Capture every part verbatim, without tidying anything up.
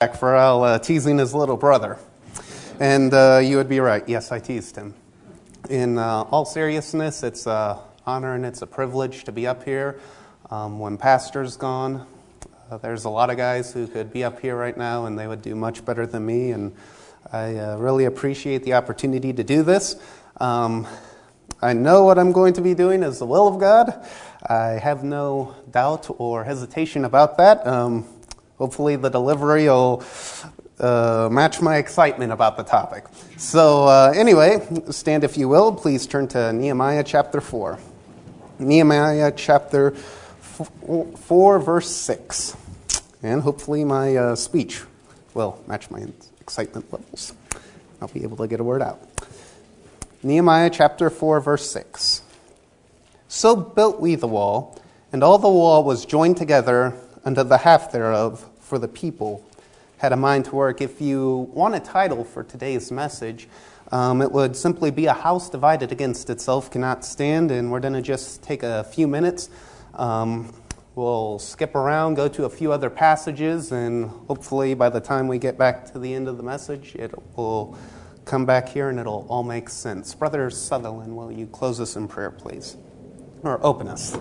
for Al uh, teasing his little brother. And uh, you would be right. Yes, I teased him. In uh, all seriousness, it's an honor and it's a privilege to be up here. Um, when Pastor's gone, uh, there's a lot of guys who could be up here right now and they would do much better than me. And I uh, really appreciate the opportunity to do this. Um, I know what I'm going to be doing is the will of God. I have no doubt or hesitation about that. Um, hopefully the delivery will uh, match my excitement about the topic. So uh, anyway, stand if you will. Please turn to Nehemiah chapter four. Nehemiah chapter four, verse six. And hopefully my uh, speech will match my excitement levels. I'll be able to get a word out. Nehemiah chapter four, verse six. So built we the wall, and all the wall was joined together unto the half thereof, for the people had a mind to work. If you want a title for today's message, um, it would simply be A House Divided Against Itself Cannot Stand, and we're going to just take a few minutes. Um, we'll skip around, go to a few other passages, and hopefully by the time we get back to the end of the message, it will come back here and it'll all make sense. Brother Sutherland, will you close us in prayer, please? Or open us.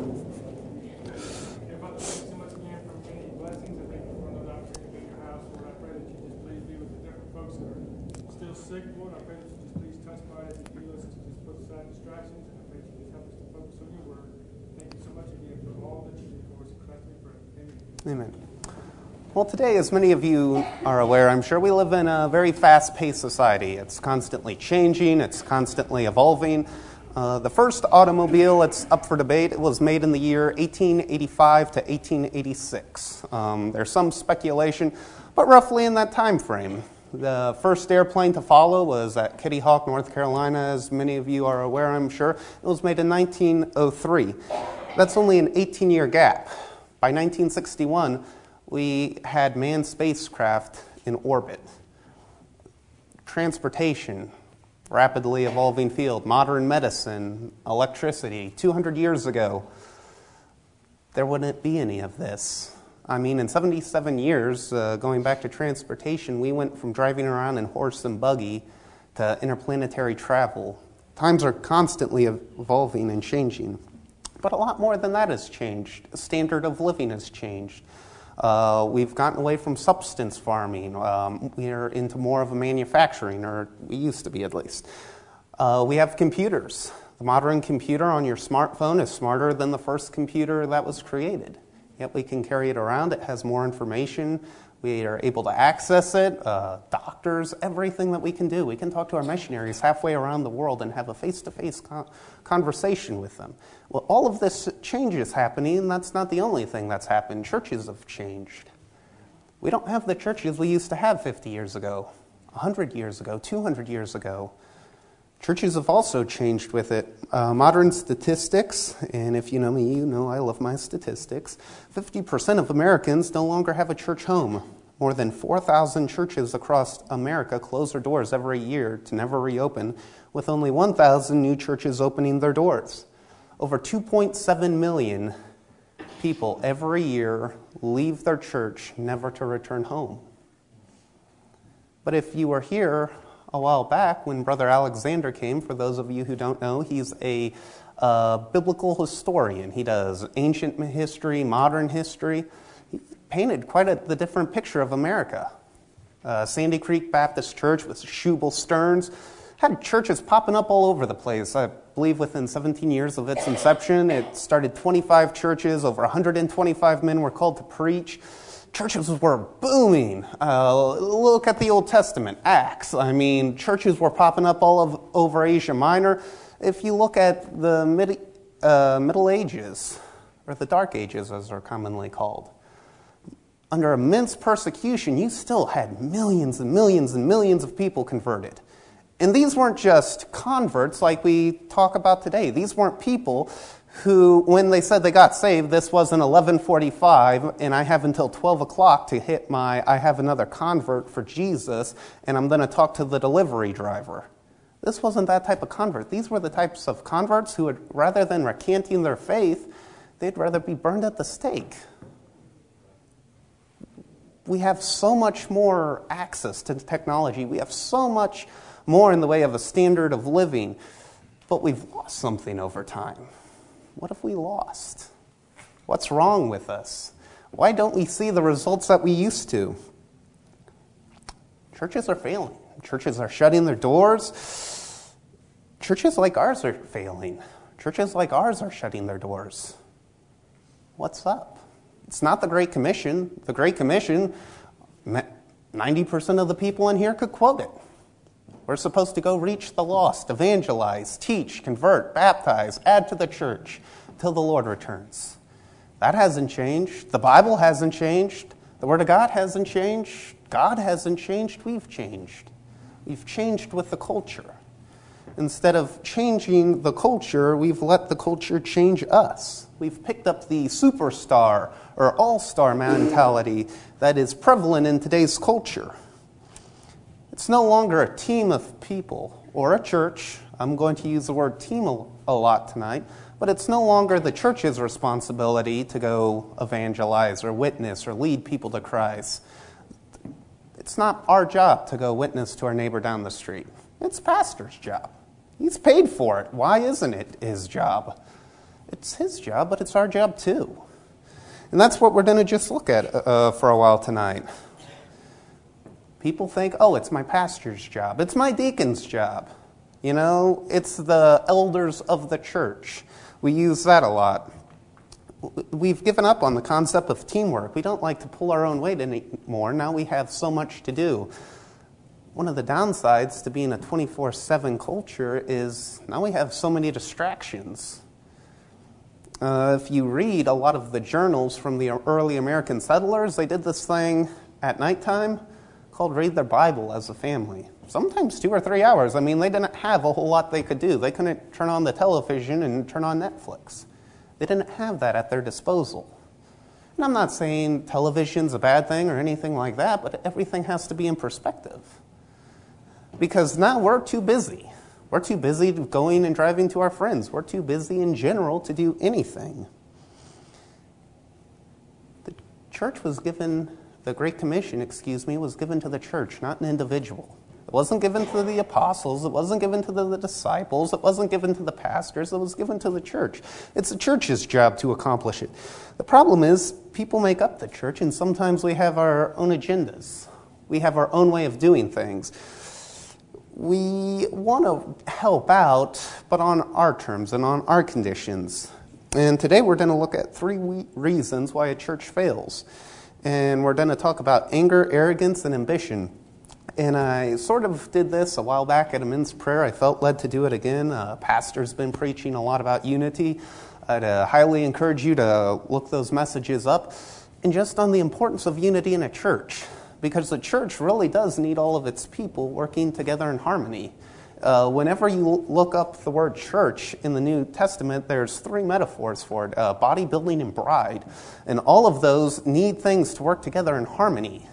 Amen. Well, today, as many of you are aware, I'm sure we live in a very fast-paced society. It's constantly changing. It's constantly evolving. Uh, the first automobile that's up for debate, it was made in the year eighteen eighty-five to eighteen eighty-six. Um, there's some speculation, but roughly in that time frame. The first airplane to follow was at Kitty Hawk, North Carolina, as many of you are aware, I'm sure. It was made in nineteen oh three. That's only an eighteen-year gap. By nineteen sixty-one, we had manned spacecraft in orbit. Transportation, rapidly evolving field, modern medicine, electricity. two hundred years ago, there wouldn't be any of this. I mean, in seventy-seven years, uh, going back to transportation, we went from driving around in horse and buggy to interplanetary travel. Times are constantly evolving and changing. But a lot more than that has changed. The standard of living has changed. Uh, we've gotten away from substance farming. Um, we are into more of a manufacturing, or we used to be at least. Uh, we have computers. The modern computer on your smartphone is smarter than the first computer that was created. Yet we can carry it around. It has more information. We are able to access it. Uh, doctors, everything that we can do. We can talk to our missionaries halfway around the world and have a face-to-face con- conversation with them. Well, all of this change is happening, and that's not the only thing that's happened. Churches have changed. We don't have the churches we used to have fifty years ago, one hundred years ago, two hundred years ago. Churches have also changed with it. Uh, modern statistics, and if you know me, you know I love my statistics, fifty percent of Americans no longer have a church home. More than four thousand churches across America close their doors every year to never reopen, with only one thousand new churches opening their doors. Over two point seven million people every year leave their church never to return home. But if you were here a while back when Brother Alexander came, for those of you who don't know, he's a uh, biblical historian. He does ancient history, modern history. He painted quite a, the different picture of America. Uh, Sandy Creek Baptist Church with Shubal Stearns had churches popping up all over the place. I believe within seventeen years of its inception, it started twenty-five churches. Over one hundred twenty-five men were called to preach. Churches were booming. Uh, look at the Old Testament, Acts. I mean, churches were popping up all of, over Asia Minor. If you look at the mid, uh, Middle Ages, or the Dark Ages as they're commonly called, under immense persecution, you still had millions and millions and millions of people converted. And these weren't just converts like we talk about today. These weren't people who, when they said they got saved, this was an eleven forty-five, and I have until twelve o'clock to hit my, I have another convert for Jesus, and I'm going to talk to the delivery driver. This wasn't that type of convert. These were the types of converts who would, rather than recanting their faith, they'd rather be burned at the stake. We have so much more access to technology. We have so much more in the way of a standard of living, but we've lost something over time. What have we lost? What's wrong with us? Why don't we see the results that we used to? Churches are failing. Churches are shutting their doors. Churches like ours are failing. Churches like ours are shutting their doors. What's up? It's not the Great Commission. The Great Commission, ninety percent of the people in here could quote it. We're supposed to go reach the lost, evangelize, teach, convert, baptize, add to the church till the Lord returns. That hasn't changed. The Bible hasn't changed. The Word of God hasn't changed. God hasn't changed. We've changed. We've changed with the culture. Instead of changing the culture, we've let the culture change us. We've picked up the superstar or all-star mentality that is prevalent in today's culture. It's no longer a team of people or a church. I'm going to use the word team a lot tonight, but it's no longer the church's responsibility to go evangelize or witness or lead people to Christ. It's not our job to go witness to our neighbor down the street. It's pastor's job. He's paid for it. Why isn't it his job? It's his job, but it's our job too. And that's what we're going to just look at uh, for a while tonight. People think, oh, it's my pastor's job. It's my deacon's job. You know, it's the elders of the church. We use that a lot. We've given up on the concept of teamwork. We don't like to pull our own weight anymore. Now we have so much to do. One of the downsides to being a twenty-four seven culture is now we have so many distractions. Uh, if you read a lot of the journals from the early American settlers, they did this thing at nighttime called read their Bible as a family. Sometimes two or three hours. I mean, they didn't have a whole lot they could do. They couldn't turn on the television and turn on Netflix. They didn't have that at their disposal. And I'm not saying television's a bad thing or anything like that, but everything has to be in perspective. Because now we're too busy. We're too busy going and driving to our friends. We're too busy in general to do anything. The church was given, the Great Commission, excuse me, was given to the church, not an individual. It wasn't given to the apostles. It wasn't given to the, the disciples. It wasn't given to the pastors. It was given to the church. It's the church's job to accomplish it. The problem is people make up the church, and sometimes we have our own agendas. We have our own way of doing things. We want to help out, but on our terms and on our conditions. And today we're going to look at three reasons why a church fails. And we're going to talk about anger, arrogance, and ambition. And I sort of did this a while back at a men's prayer. I felt led to do it again. Uh, pastor's been preaching a lot about unity. I'd uh, highly encourage you to look those messages up. And just on the importance of unity in a church. Because the church really does need all of its people working together in harmony. Uh, whenever you look up the word church in the New Testament, there's three metaphors for it, uh, body, building, and bride. And all of those need things to work together in harmony.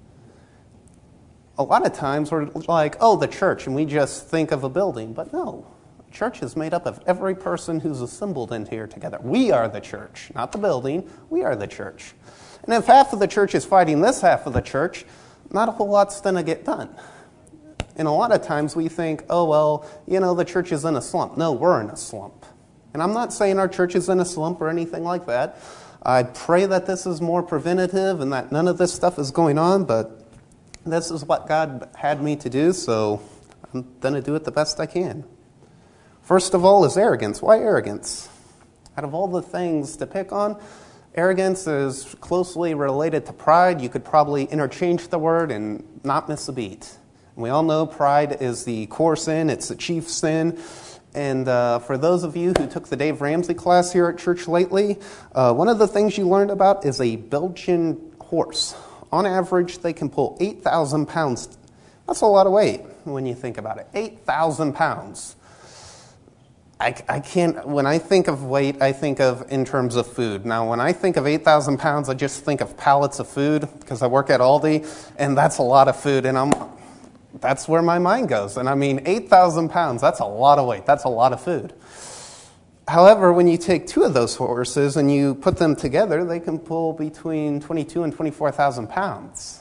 A lot of times we're like, oh, the church, and we just think of a building. But no, church is made up of every person who's assembled in here together. We are the church, not the building. We are the church. And if half of the church is fighting this half of the church, not a whole lot's going to get done. And a lot of times we think, oh, well, you know, the church is in a slump. No, we're in a slump. And I'm not saying our church is in a slump or anything like that. I pray that this is more preventative and that none of this stuff is going on, but this is what God had me to do, so I'm going to do it the best I can. First of all is arrogance. Why arrogance? Out of all the things to pick on, arrogance is closely related to pride. You could probably interchange the word and not miss a beat. And we all know pride is the core sin. It's the chief sin. And uh, for those of you who took the Dave Ramsey class here at church lately, uh, one of the things you learned about is a Belgian horse. On average, they can pull eight thousand pounds. That's a lot of weight when you think about it. eight thousand pounds. I, I can't, when I think of weight, I think of in terms of food. Now, when I think of eight thousand pounds, I just think of pallets of food because I work at Aldi, and that's a lot of food, and I'm, that's where my mind goes. And I mean, eight thousand pounds, that's a lot of weight. That's a lot of food. However, when you take two of those horses and you put them together, they can pull between twenty-two and twenty-four thousand pounds.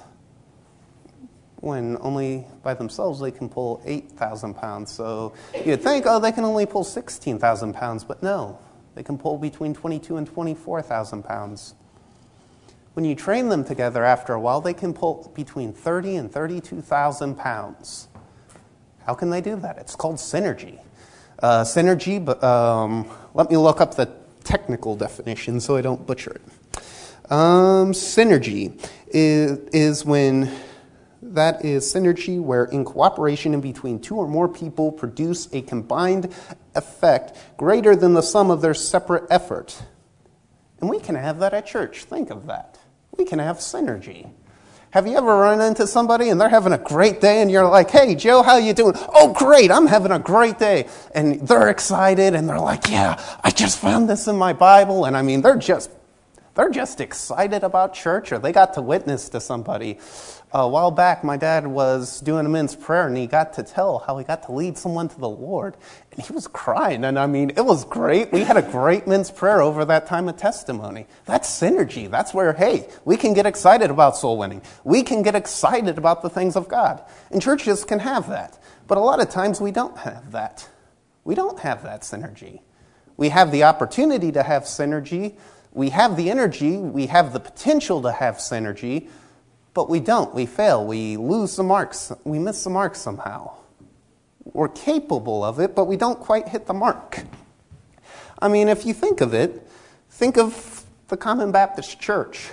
When only by themselves they can pull eight thousand pounds. So you'd think, oh, they can only pull sixteen thousand pounds, but no, they can pull between twenty-two and twenty-four thousand pounds. When you train them together after a while, they can pull between thirty and thirty-two thousand pounds. How can they do that? It's called synergy. Uh, synergy, but um, let me look up the technical definition so I don't butcher it. Um, synergy is, is when... That is synergy, where in cooperation in between two or more people produce a combined effect greater than the sum of their separate effort. And we can have that at church. Think of that. We can have synergy. Have you ever run into somebody and they're having a great day and you're like, hey, Joe, how you doing? Oh, great, I'm having a great day. And they're excited and they're like, yeah, I just found this in my Bible. And I mean, they're just They're just excited about church, or they got to witness to somebody. A while back, my dad was doing a men's prayer, and he got to tell how he got to lead someone to the Lord. And he was crying, and I mean, it was great. We had a great men's prayer over that time of testimony. That's synergy. That's where, hey, we can get excited about soul winning. We can get excited about the things of God. And churches can have that. But a lot of times we don't have that. We don't have that synergy. We have the opportunity to have synergy. We have the energy, we have the potential to have synergy, but we don't. We fail. We lose the marks. We miss the mark somehow. We're capable of it, but we don't quite hit the mark. I mean, if you think of it, think of the Common Baptist Church.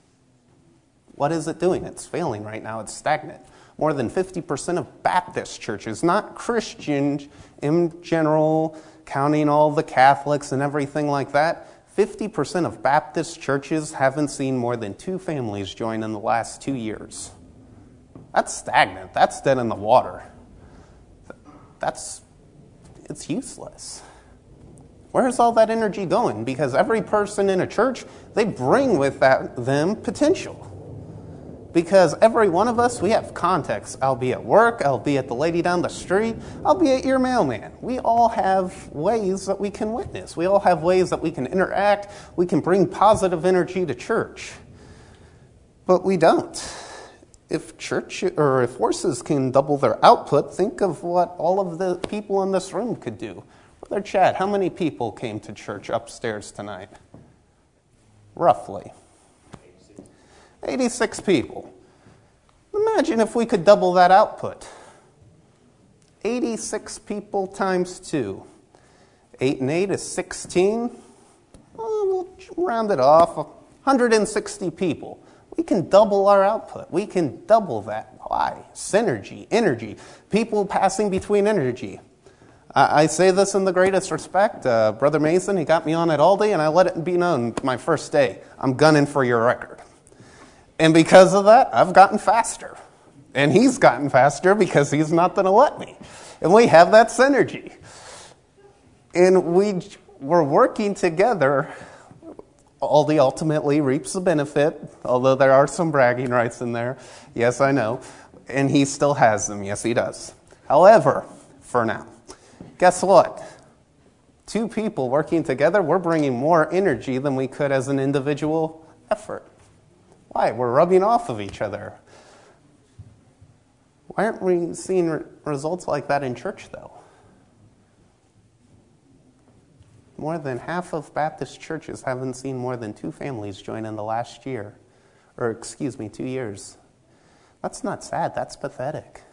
What is it doing? It's failing right now. It's stagnant. More than fifty percent of Baptist churches, not Christian in general, counting all the Catholics and everything like that, fifty percent of Baptist churches haven't seen more than two families join in the last two years. That's stagnant. That's dead in the water. That's, it's useless. Where's all that energy going? Because every person in a church, they bring with that them potential. Because every one of us, we have context. I'll be at work, I'll be at the lady down the street, I'll be at your mailman. We all have ways that we can witness. We all have ways that we can interact. We can bring positive energy to church. But we don't. If church or if horses can double their output, think of what all of the people in this room could do. Brother Chad, how many people came to church upstairs tonight? Roughly. eighty-six people. Imagine if we could double that output. eighty-six people times two. eight and eight is sixteen. Well, we'll round it off. one hundred sixty people. We can double our output. We can double that. Why? Synergy, energy. People passing between energy. I, I say this in the greatest respect. Uh, Brother Mason, he got me on at Aldi, and I let it be known my first day. I'm gunning for your record. And because of that, I've gotten faster. And he's gotten faster because he's not going to let me. And we have that synergy. And we, we're working together. Aldi ultimately reaps the benefit, although there are some bragging rights in there. Yes, I know. And he still has them. Yes, he does. However, for now, guess what? Two people working together, we're bringing more energy than we could as an individual effort. Why? We're rubbing off of each other. Why aren't we seeing re- results like that in church, though? More than half of Baptist churches haven't seen more than two families join in the last year. Or, excuse me, two years. That's not sad. That's pathetic.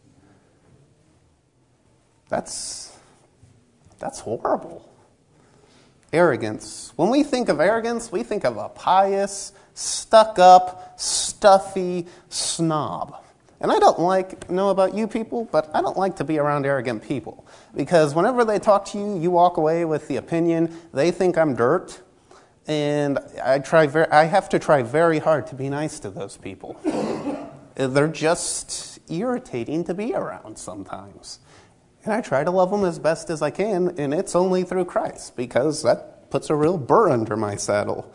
That's, that's horrible. Arrogance. When we think of arrogance, we think of a pious, stuck-up, stuffy snob. And I don't like, know about you people, but I don't like to be around arrogant people. Because whenever they talk to you, you walk away with the opinion, they think I'm dirt. And I try. Very, I have to try very hard to be nice to those people. They're just irritating to be around sometimes. And I try to love them as best as I can, and it's only through Christ, because that puts a real burr under my saddle.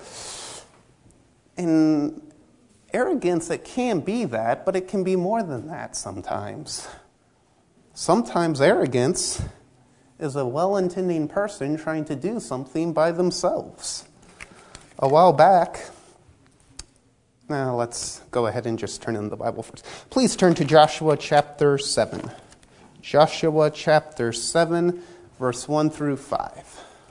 And arrogance, it can be that, but it can be more than that sometimes. Sometimes arrogance is a well-intending person trying to do something by themselves. A while back, now let's go ahead and just turn in the Bible first. Please turn to Joshua chapter seven. Joshua chapter seven, verse one through five.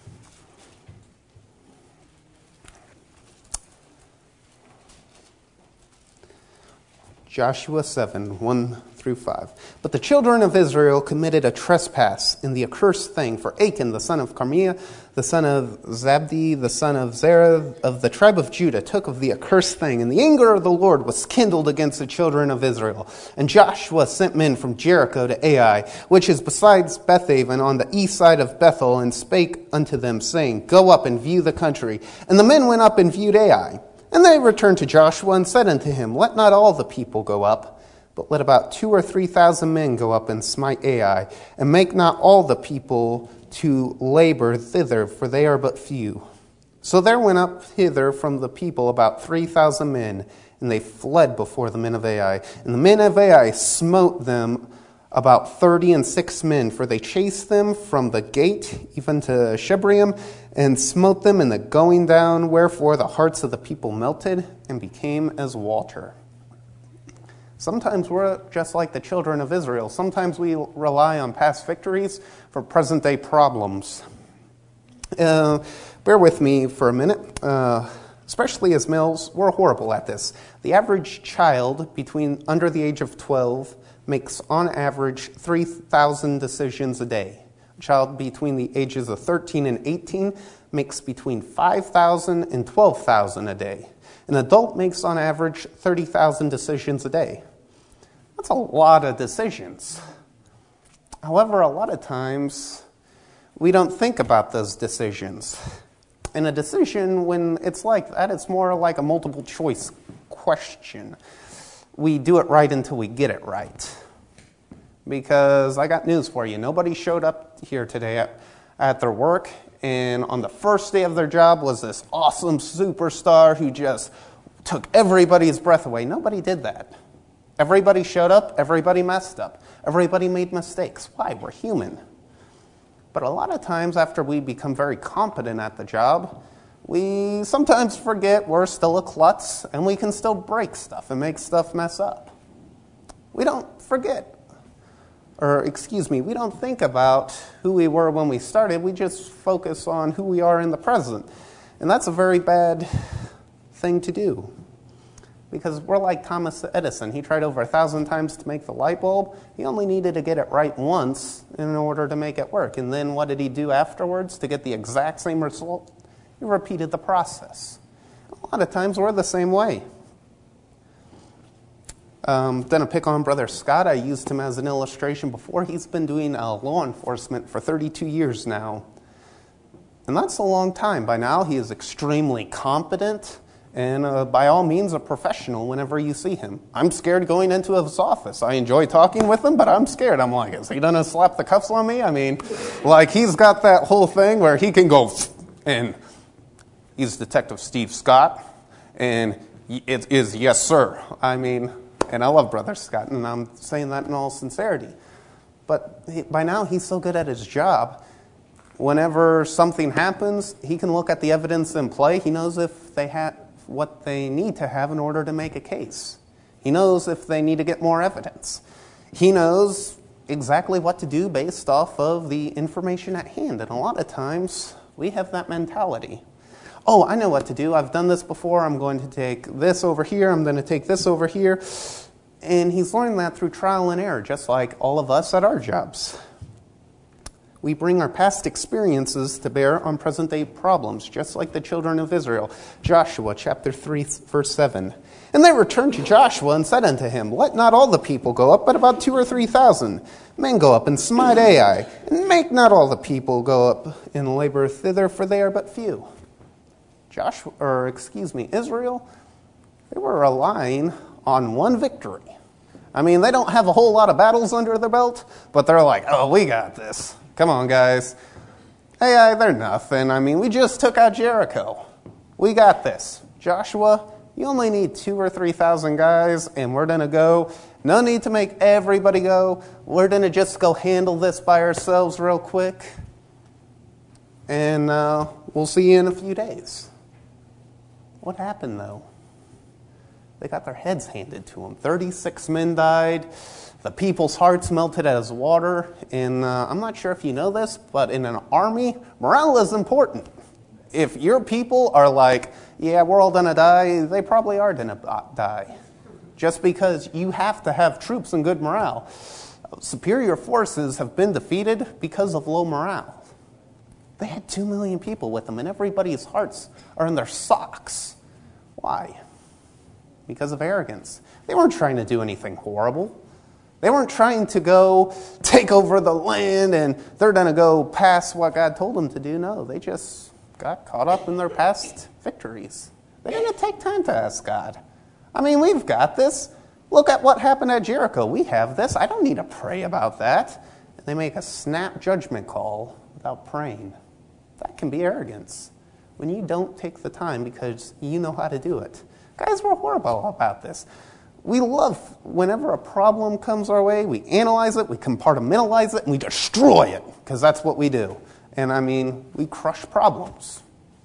Joshua seven, one through five. But the children of Israel committed a trespass in the accursed thing, for Achan, the son of Carmiah, the son of Zabdi, the son of Zerah, of the tribe of Judah, took of the accursed thing, and the anger of the Lord was kindled against the children of Israel. And Joshua sent men from Jericho to Ai, which is besides Bethaven on the east side of Bethel, and spake unto them, saying, Go up and view the country. And the men went up and viewed Ai. And they returned to Joshua and said unto him, Let not all the people go up, but let about two or three thousand men go up and smite Ai, and make not all the people to labor thither, for they are but few. So there went up hither from the people about three thousand men, and they fled before the men of Ai. And the men of Ai smote them about thirty and six men, for they chased them from the gate even to Shebraim, and smote them in the going down, wherefore the hearts of the people melted and became as water. Sometimes we're just like the children of Israel. Sometimes we rely on past victories for present-day problems. Uh, bear with me for a minute. Uh, especially as males, we're horrible at this. The average child between under the age of twelve makes on average three thousand decisions a day. A child between the ages of thirteen and eighteen makes between five thousand and twelve thousand a day. An adult makes on average thirty thousand decisions a day. That's a lot of decisions. However, a lot of times we don't think about those decisions. And a decision, when it's like that, it's more like a multiple choice question. We do it right until we get it right. Because I got news for you. Nobody showed up here today at, at their work, and on the first day of their job was this awesome superstar who just took everybody's breath away. Nobody did that. Everybody showed up. Everybody messed up. Everybody made mistakes. Why? We're human. But a lot of times after we become very competent at the job, we sometimes forget we're still a klutz, and we can still break stuff and make stuff mess up. We don't forget. Or, excuse me, we don't think about who we were when we started. We just focus on who we are in the present. And that's a very bad thing to do. Because we're like Thomas Edison. He tried over a thousand times to make the light bulb. He only needed to get it right once in order to make it work. And then what did he do afterwards to get the exact same result? He repeated the process. A lot of times we're the same way. Um, then I pick on Brother Scott. I used him as an illustration before. He's been doing uh, law enforcement for thirty-two years now. And that's a long time. By now he is extremely competent and uh, by all means a professional whenever you see him. I'm scared going into his office. I enjoy talking with him, but I'm scared. I'm like, is he going to slap the cuffs on me? I mean, like he's got that whole thing where he can go and he's Detective Steve Scott and it is yes, sir. I mean... And I love Brother Scott, and I'm saying that in all sincerity. But he, by now, he's so good at his job. Whenever something happens, he can look at the evidence in play. He knows if they have what they need to have in order to make a case. He knows if they need to get more evidence. He knows exactly what to do based off of the information at hand. And a lot of times, we have that mentality. Oh, I know what to do. I've done this before. I'm going to take this over here. I'm going to take this over here. And he's learned that through trial and error, just like all of us at our jobs. We bring our past experiences to bear on present-day problems, just like the children of Israel. Joshua chapter three, verse seven. And they returned to Joshua and said unto him, Let not all the people go up, but about two or three thousand men go up and smite Ai. And make not all the people go up and labor thither, for they are but few. Joshua, or excuse me, Israel, they were relying on one victory. I mean, they don't have a whole lot of battles under their belt, but they're like, oh, we got this. Come on, guys. Hey, they're nothing. I mean, we just took out Jericho. We got this. Joshua, You only need two or three thousand guys, and we're going to go. No need to make everybody go. We're going to just go handle this by ourselves real quick. And uh, we'll see you in a few days. What happened, though? They got their heads handed to them. thirty-six men died. The people's hearts melted as water. And uh, I'm not sure if you know this, but in an army, morale is important. If your people are like, yeah, we're all going to die, they probably are going to die. Just because you have to have troops and good morale. Superior forces have been defeated because of low morale. They had two million people with them, and everybody's hearts are in their socks. Why? Because of arrogance. They weren't trying to do anything horrible. They weren't trying to go take over the land and they're going to go past what God told them to do. No, they just got caught up in their past victories. They didn't take time to ask God. I mean, we've got this. Look at what happened at Jericho. We have this. I don't need to pray about that. And they make a snap judgment call without praying. That can be arrogance. When you don't take the time because you know how to do it. Guys, we're horrible about this. We love, whenever a problem comes our way, we analyze it, we compartmentalize it, and we destroy it, because that's what we do. And I mean, we crush problems.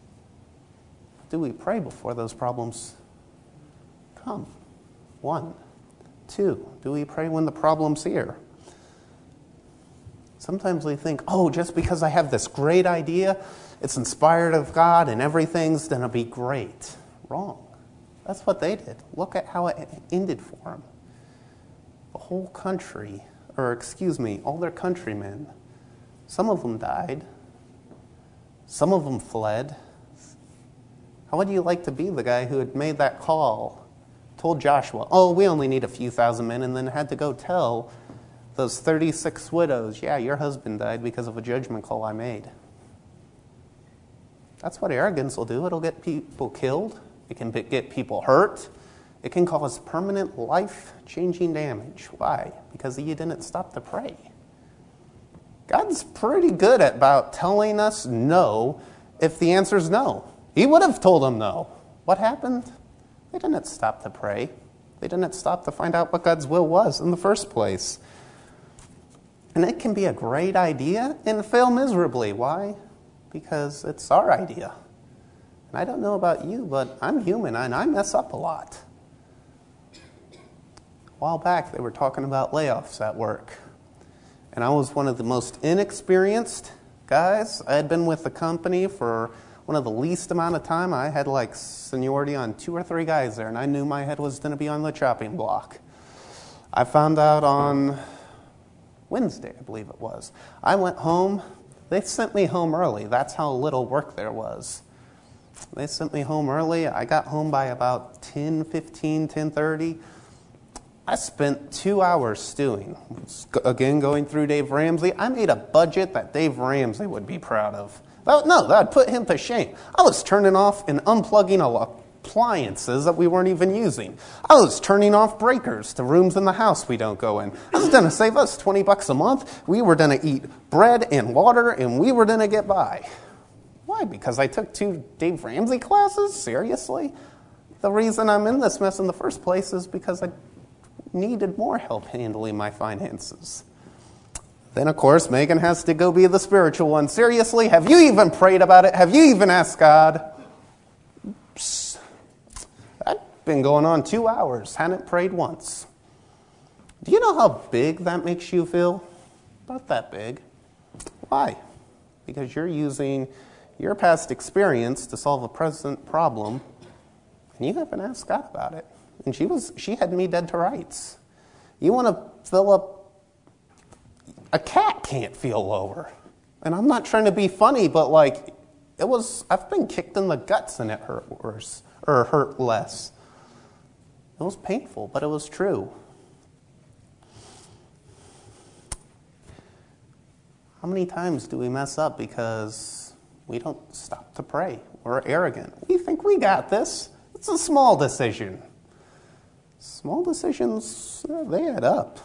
Do we pray before those problems come? One. Two, do we pray when the problem's here? Sometimes we think, oh, just because I have this great idea, it's inspired of God, and everything's going to be great. Wrong. That's what they did. Look at how it ended for them. The whole country, or excuse me, all their countrymen, some of them died. Some of them fled. How would you like to be the guy who had made that call, told Joshua, oh, we only need a few thousand men, and then had to go tell those thirty-six widows, yeah, your husband died because of a judgment call I made. That's what arrogance will do. It'll get people killed. It can get people hurt. It can cause permanent life-changing damage. Why? Because you didn't stop to pray. God's pretty good at about telling us no if the answer is no. He would have told them no. What happened? They didn't stop to pray. They didn't stop to find out what God's will was in the first place. And it can be a great idea and fail miserably. Why? Because it's our idea. And I don't know about you, but I'm human and I mess up a lot. A while back, they were talking about layoffs at work. And I was one of the most inexperienced guys. I had been with the company for one of the least amount of time. I had like seniority on two or three guys there, and I knew my head was going to be on the chopping block. I found out on Wednesday, I believe it was. I went home. They sent me home early. That's how little work there was. They sent me home early. I got home by about ten fifteen, ten thirty. I spent two hours stewing. Again, going through Dave Ramsey. I made a budget that Dave Ramsey would be proud of. That, no, that would put him to shame. I was turning off and unplugging appliances that we weren't even using. I was turning off breakers to rooms in the house we don't go in. I was going to save us twenty bucks a month. We were going to eat bread and water, and we were going to get by. Why? Because I took two Dave Ramsey classes? Seriously? The reason I'm in this mess in the first place is because I needed more help handling my finances. Then, of course, Megan has to go be the spiritual one. Seriously? Have you even prayed about it? Have you even asked God? Oops. That's been going on two hours. Hadn't prayed once. Do you know how big that makes you feel? Not that big. Why? Because you're using your past experience to solve a present problem, and you haven't asked God about it. And she was she had me dead to rights. You want to fill up... A cat can't feel lower. And I'm not trying to be funny, but like, it was... I've been kicked in the guts and it hurt worse, or hurt less. It was painful, but it was true. How many times do we mess up because we don't stop to pray? We're arrogant. We think we got this. It's a small decision. Small decisions, they add up.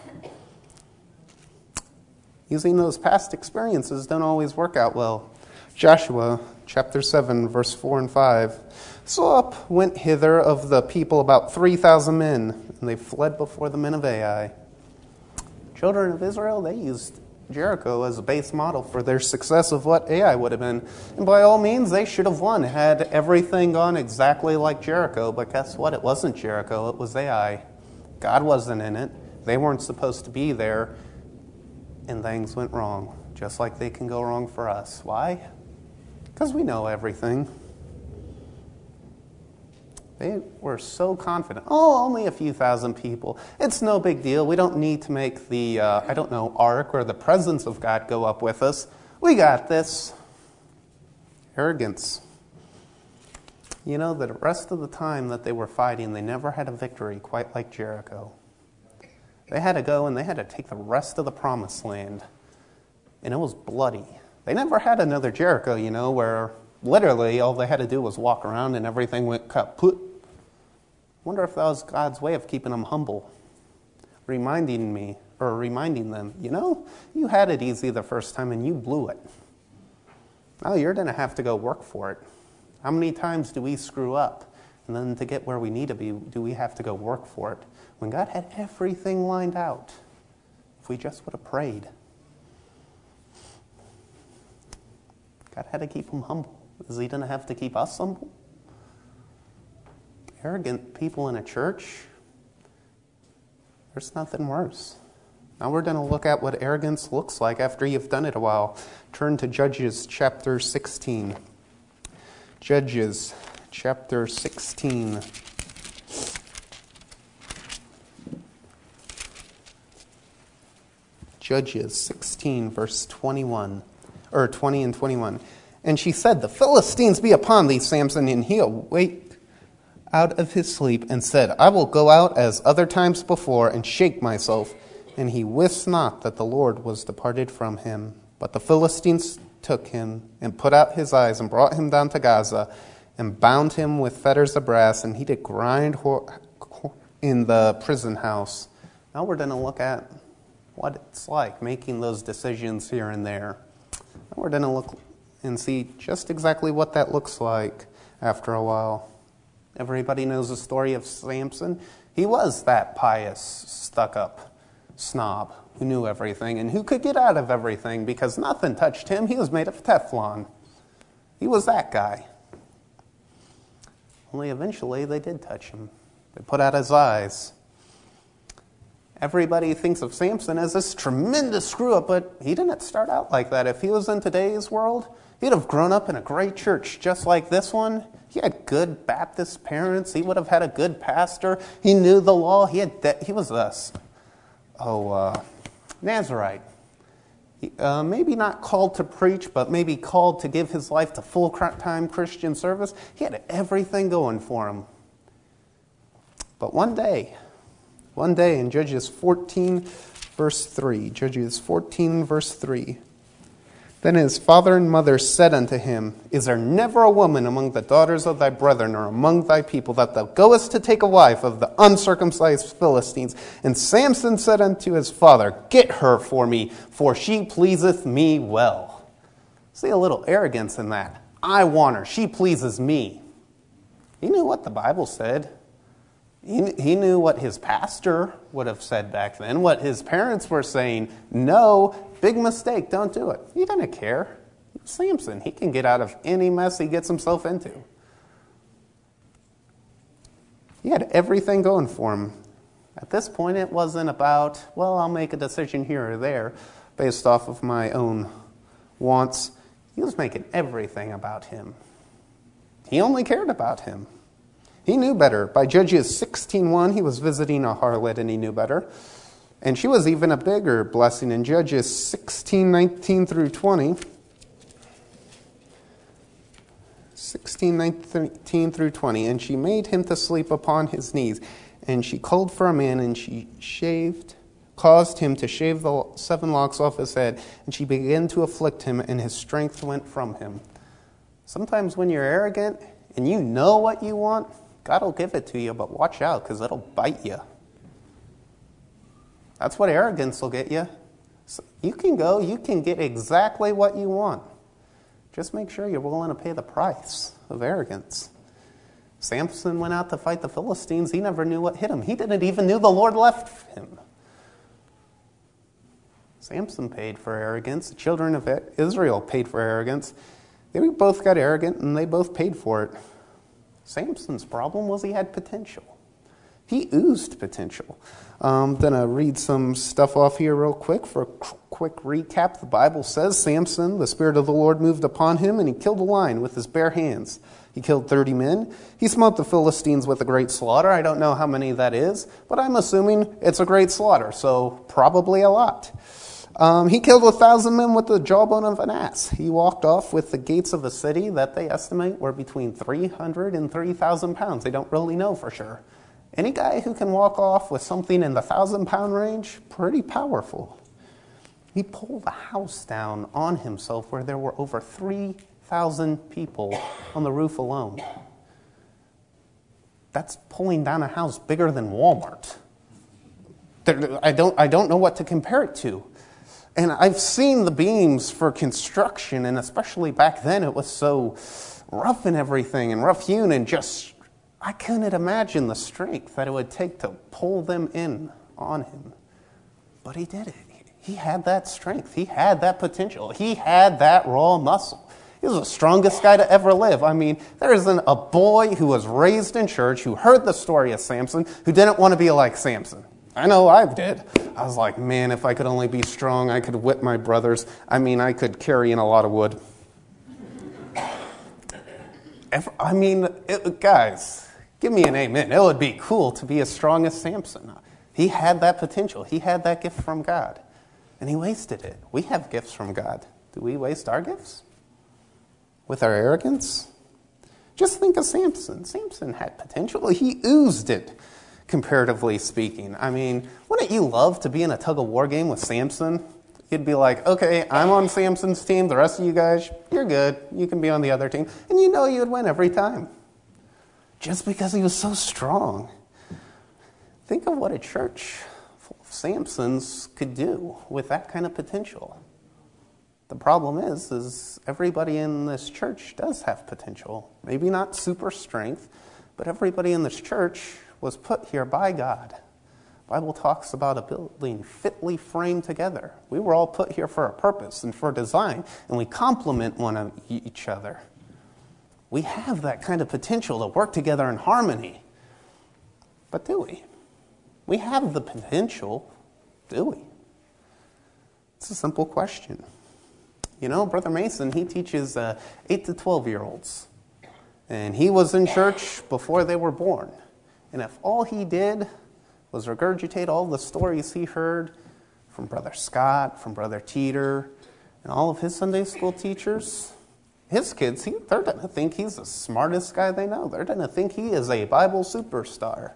Using those past experiences don't always work out well. Joshua chapter seven, verse four and five. So up went hither of the people about three thousand men, and they fled before the men of Ai. Children of Israel, they used Jericho as a base model for their success of what Ai would have been. And by all means, they should have won had everything gone exactly like Jericho. But guess what? It wasn't Jericho. It was Ai. God wasn't in it. They weren't supposed to be there. And things went wrong, just like they can go wrong for us. Why? Because we know everything. They were so confident. Oh, only a few thousand people. It's no big deal. We don't need to make the, uh, I don't know, ark or the presence of God go up with us. We got this. Arrogance. You know, the rest of the time that they were fighting, they never had a victory quite like Jericho. They had to go and they had to take the rest of the promised land. And it was bloody. They never had another Jericho, you know, where literally all they had to do was walk around and everything went kaput. Wonder if that was God's way of keeping them humble. Reminding me, or reminding them, you know, you had it easy the first time and you blew it. Now you're going to have to go work for it. How many times do we screw up? And then to get where we need to be, do we have to go work for it? When God had everything lined out, if we just would have prayed. God had to keep them humble. Is he going to have to keep us humble? Arrogant people in a church, there's nothing worse. Now we're going to look at what arrogance looks like after you've done it a while. Turn to Judges chapter sixteen. Judges chapter sixteen. Judges sixteen, verse twenty-one, or twenty and twenty-one. And she said, the Philistines be upon thee, Samson. And he awaked out of his sleep and said, I will go out as other times before and shake myself. And he wist not that the Lord was departed from him. But the Philistines took him and put out his eyes and brought him down to Gaza and bound him with fetters of brass. And he did grind in the prison house. Now we're going to look at what it's like making those decisions here and there. Now we're going to look and see just exactly what that looks like after a while. Everybody knows the story of Samson. He was that pious, stuck-up snob who knew everything and who could get out of everything because nothing touched him. He was made of Teflon. He was that guy. Only eventually they did touch him. They put out his eyes. Everybody thinks of Samson as this tremendous screw-up, but he didn't start out like that. If he was in today's world, he'd have grown up in a great church just like this one. He had good Baptist parents. He would have had a good pastor. He knew the law. He had de- he was a oh uh, Nazarite. He, uh, maybe not called to preach, but maybe called to give his life to full-time Christian service. He had everything going for him. But one day, one day in Judges fourteen, verse three, Judges fourteen, verse three, then his father and mother said unto him, is there never a woman among the daughters of thy brethren or among thy people that thou goest to take a wife of the uncircumcised Philistines? And Samson said unto his father, get her for me, for she pleaseth me well. See a little arrogance in that. I want her. She pleases me. He knew what the Bible said. He, he knew what his pastor would have said back then, what his parents were saying. No, big mistake, don't do it. He didn't care. Samson, he can get out of any mess he gets himself into. He had everything going for him. At this point, it wasn't about, well, I'll make a decision here or there based off of my own wants. He was making everything about him. He only cared about him. He knew better. By Judges sixteen one, he was visiting a harlot and he knew better. And she was even a bigger blessing in Judges sixteen nineteen through twenty. sixteen nineteen through twenty. And she made him to sleep upon his knees. And she called for a man and she shaved, caused him to shave the seven locks off his head. And she began to afflict him and his strength went from him. Sometimes when you're arrogant and you know what you want, God will give it to you, but watch out because it'll bite you. That's what arrogance will get you. So you can go, you can get exactly what you want. Just make sure you're willing to pay the price of arrogance. Samson went out to fight the Philistines. He never knew what hit him. He didn't even know the Lord left him. Samson paid for arrogance. The children of Israel paid for arrogance. They both got arrogant, and they both paid for it. Samson's problem was he had potential. He oozed potential. I'm going to read some stuff off here real quick for a quick recap. The Bible says, Samson, the Spirit of the Lord moved upon him, and he killed a lion with his bare hands. He killed thirty men. He smote the Philistines with a great slaughter. I don't know how many that is, but I'm assuming it's a great slaughter, so probably a lot. Um, he killed a thousand men with the jawbone of an ass. He walked off with the gates of a city that they estimate were between three hundred and three thousand pounds. They don't really know for sure. Any guy who can walk off with something in the thousand pound range, pretty powerful. He pulled a house down on himself where there were over three thousand people on the roof alone. That's pulling down a house bigger than Walmart. I don't, I don't know what to compare it to. And I've seen the beams for construction, and especially back then it was so rough and everything, and rough-hewn, and just, I couldn't imagine the strength that it would take to pull them in on him. But he did it. He had that strength. He had that potential. He had that raw muscle. He was the strongest guy to ever live. I mean, there isn't a boy who was raised in church who heard the story of Samson who didn't want to be like Samson. I know I did. I was like, man, if I could only be strong, I could whip my brothers. I mean, I could carry in a lot of wood. I mean, it, guys, give me an amen. It would be cool to be as strong as Samson. He had that potential. He had that gift from God. And he wasted it. We have gifts from God. Do we waste our gifts? With our arrogance? Just think of Samson. Samson had potential. He oozed it. Comparatively speaking. I mean, wouldn't you love to be in a tug-of-war game with Samson? You'd be like, okay, I'm on Samson's team. The rest of you guys, you're good. You can be on the other team. And you know you would win every time. Just because he was so strong. Think of what a church full of Samsons could do with that kind of potential. The problem is, is everybody in this church does have potential. Maybe not super strength, but everybody in this church was put here by God. The Bible talks about a building fitly framed together. We were all put here for a purpose and for design, and we complement one of each other. We have that kind of potential to work together in harmony. But do we? We have the potential, do we? It's a simple question. You know, Brother Mason, he teaches uh, eight to twelve-year-olds. And he was in church before they were born. And if all he did was regurgitate all the stories he heard from Brother Scott, from Brother Teeter, and all of his Sunday school teachers, his kids, he, they're going to think he's the smartest guy they know. They're going to think he is a Bible superstar.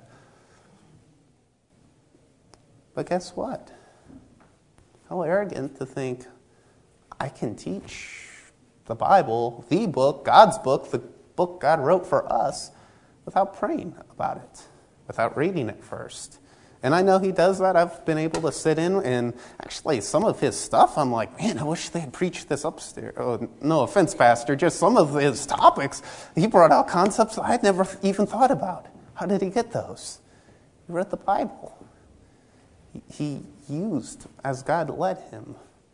But guess what? How arrogant to think, I can teach the Bible, the book, God's book, the book God wrote for us, without praying about it, without reading it first. And I know he does that. I've been able to sit in, and actually some of his stuff, I'm like, man, I wish they had preached this upstairs. Oh, no offense, Pastor, just some of his topics, he brought out concepts I had never even thought about. How did he get those? He read the Bible. He used as God led him.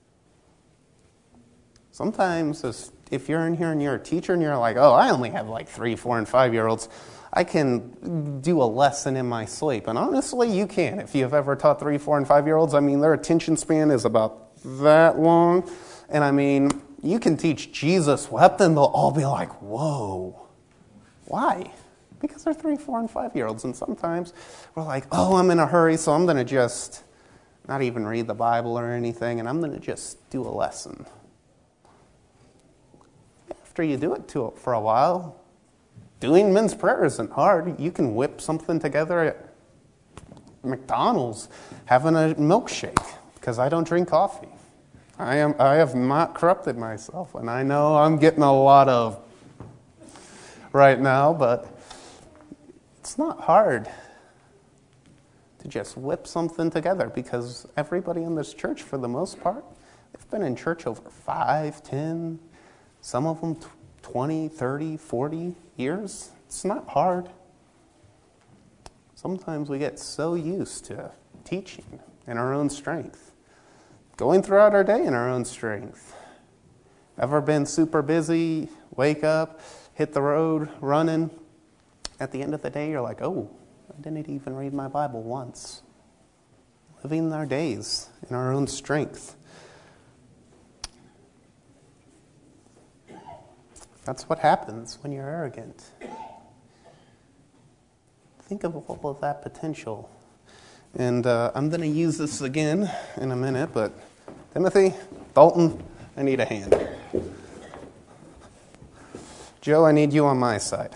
Sometimes if you're in here and you're a teacher and you're like, oh, I only have like three, four, and five-year-olds, I can do a lesson in my sleep. And honestly, you can. If you've ever taught three, four, and five-year-olds, I mean, their attention span is about that long. And I mean, you can teach Jesus wept, and they'll all be like, whoa. Why? Because they're three, four, and five-year-olds. And sometimes we're like, oh, I'm in a hurry, so I'm going to just not even read the Bible or anything, and I'm going to just do a lesson. After you do it to, for a while, doing men's prayer isn't hard. You can whip something together at McDonald's having a milkshake, because I don't drink coffee. I am I have not corrupted myself, and I know I'm getting a lot of right now, but it's not hard to just whip something together, because everybody in this church, for the most part, they've been in church over five, ten, Some of them twenty, thirty, forty years. It's not hard. Sometimes we get so used to teaching in our own strength, going throughout our day in our own strength. Ever been super busy, wake up, hit the road, running? At the end of the day, you're like, oh, I didn't even read my Bible once. Living our days in our own strength. That's what happens when you're arrogant. Think of all of that potential. And uh, I'm going to use this again in a minute, but Timothy, Dalton, I need a hand. Joe, I need you on my side.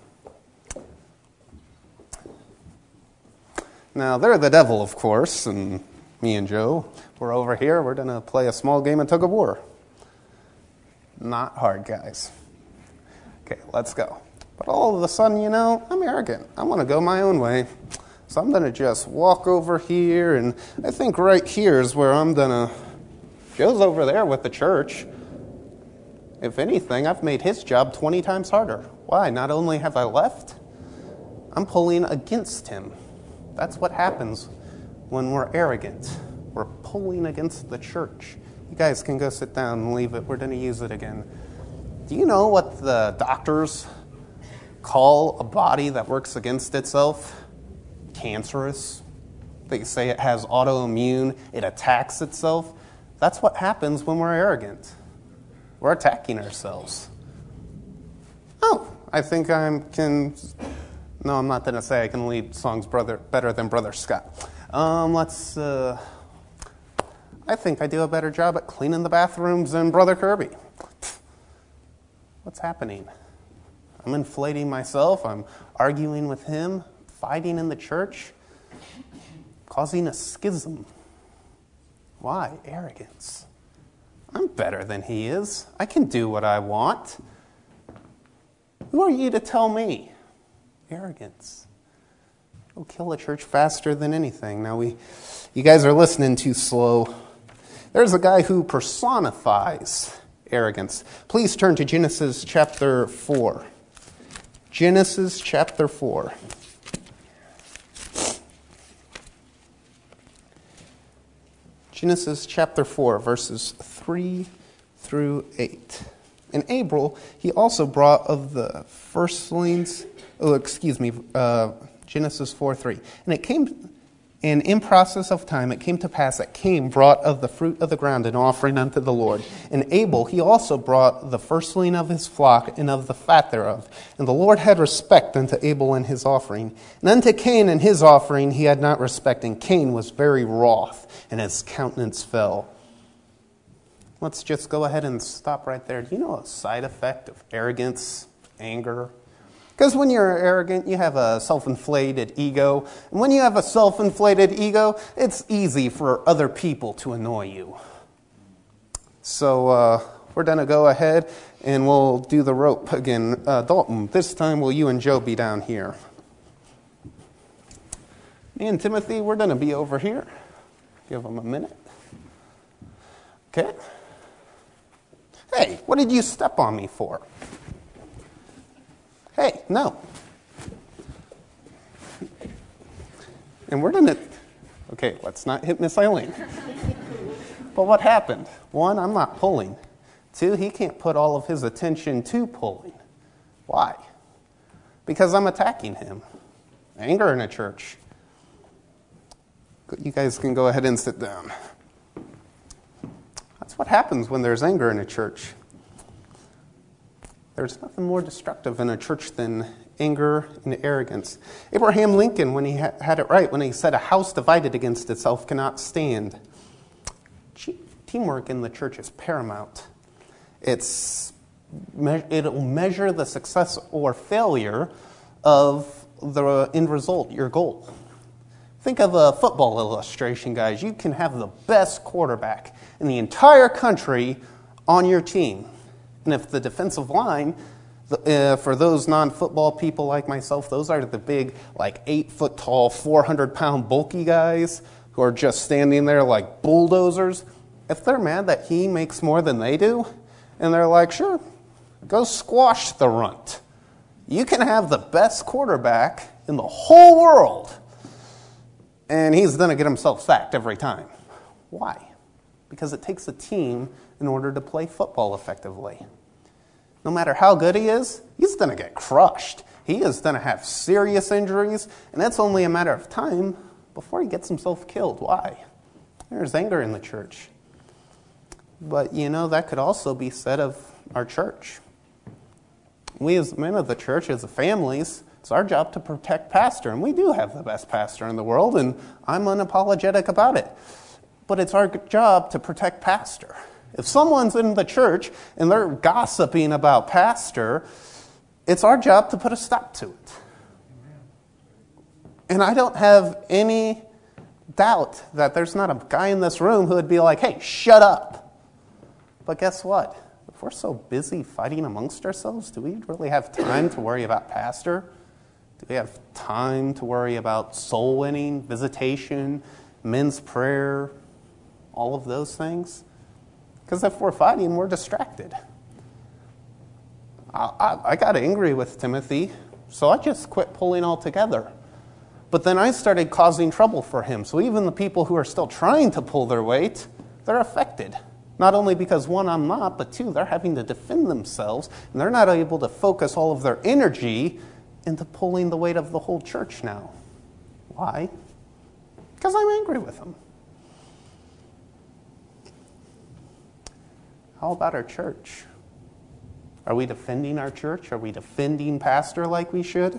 Now, they're the devil, of course, and me and Joe, we're over here. We're going to play a small game of tug of war. Not hard, guys. Okay, let's go. But all of a sudden, you know, I'm arrogant. I want to go my own way. So I'm going to just walk over here, and I think right here is where I'm going to... Joe's over there with the church. If anything, I've made his job twenty times harder. Why? Not only have I left, I'm pulling against him. That's what happens when we're arrogant. We're pulling against the church. You guys can go sit down and leave it. We're going to use it again. Do you know what the doctors call a body that works against itself? Cancerous. They say it has autoimmune. It attacks itself. That's what happens when we're arrogant. We're attacking ourselves. Oh, I think I can... No, I'm not going to say I can lead songs brother, better than Brother Scott. Um, let's... Uh, I think I do a better job at cleaning the bathrooms than Brother Kirby. What's happening? I'm inflating myself. I'm arguing with him, fighting in the church, causing a schism. Why? Arrogance. I'm better than he is. I can do what I want. Who are you to tell me? Arrogance. It'll kill a church faster than anything. Now, we, you guys are listening too slow. There's a guy who personifies arrogance. Please turn to Genesis chapter four. Genesis chapter four. Genesis chapter four, verses three through eight. And Abel, he also brought of the firstlings, oh, excuse me, uh, Genesis four three. And it came, and in process of time, it came to pass that Cain brought of the fruit of the ground an offering unto the Lord. And Abel, he also brought the firstling of his flock and of the fat thereof. And the Lord had respect unto Abel and his offering. And unto Cain and his offering he had not respect. And Cain was very wroth, and his countenance fell. Let's just go ahead and stop right there. Do you know a side effect of arrogance, anger? Because when you're arrogant, you have a self-inflated ego. And when you have a self-inflated ego, it's easy for other people to annoy you. So uh, we're going to go ahead and we'll do the rope again. Uh, Dalton, this time will you and Joe be down here? Me and Timothy, we're going to be over here. Give them a minute. Okay. Hey, what did you step on me for? Hey, no. And we're going to... Okay, let's not hit Miss Eileen. But what happened? One, I'm not pulling. Two, he can't put all of his attention to pulling. Why? Because I'm attacking him. Anger in a church. You guys can go ahead and sit down. That's what happens when there's anger in a church. There's nothing more destructive in a church than anger and arrogance. Abraham Lincoln, when he ha- had it right, when he said, a house divided against itself cannot stand. Teamwork in the church is paramount. It's me- it'll measure the success or failure of the end result, your goal. Think of a football illustration, guys. You can have the best quarterback in the entire country on your team. And if the defensive line, uh, for those non-football people like myself, those are the big, like eight-foot-tall, four hundred pound bulky guys who are just standing there like bulldozers. If they're mad that he makes more than they do, and they're like, sure, Go squash the runt. You can have the best quarterback in the whole world, and he's going to get himself sacked every time. Why? Because it takes a team in order to play football effectively. No matter how good he is, he's going to get crushed. He is going to have serious injuries, and it's only a matter of time before he gets himself killed. Why? There's anger in the church. But, you know, that could also be said of our church. We as men of the church, as families, it's our job to protect pastor, and we do have the best pastor in the world, and I'm unapologetic about it. But it's our job to protect pastor. If someone's in the church and they're gossiping about pastor, it's our job to put a stop to it. And I don't have any doubt that there's not a guy in this room who would be like, hey, shut up. But guess what? If we're so busy fighting amongst ourselves, do we really have time to worry about pastor? Do we have time to worry about soul winning, visitation, men's prayer, all of those things? Because if we're fighting, we're distracted. I, I, I got angry with Timothy, so I just quit pulling altogether. But then I started causing trouble for him. So even the people who are still trying to pull their weight, they're affected. Not only because, one, I'm not, but two, they're having to defend themselves, and they're not able to focus all of their energy into pulling the weight of the whole church now. Why? Because I'm angry with them. How about our church? Are we defending our church? Are we defending pastor like we should?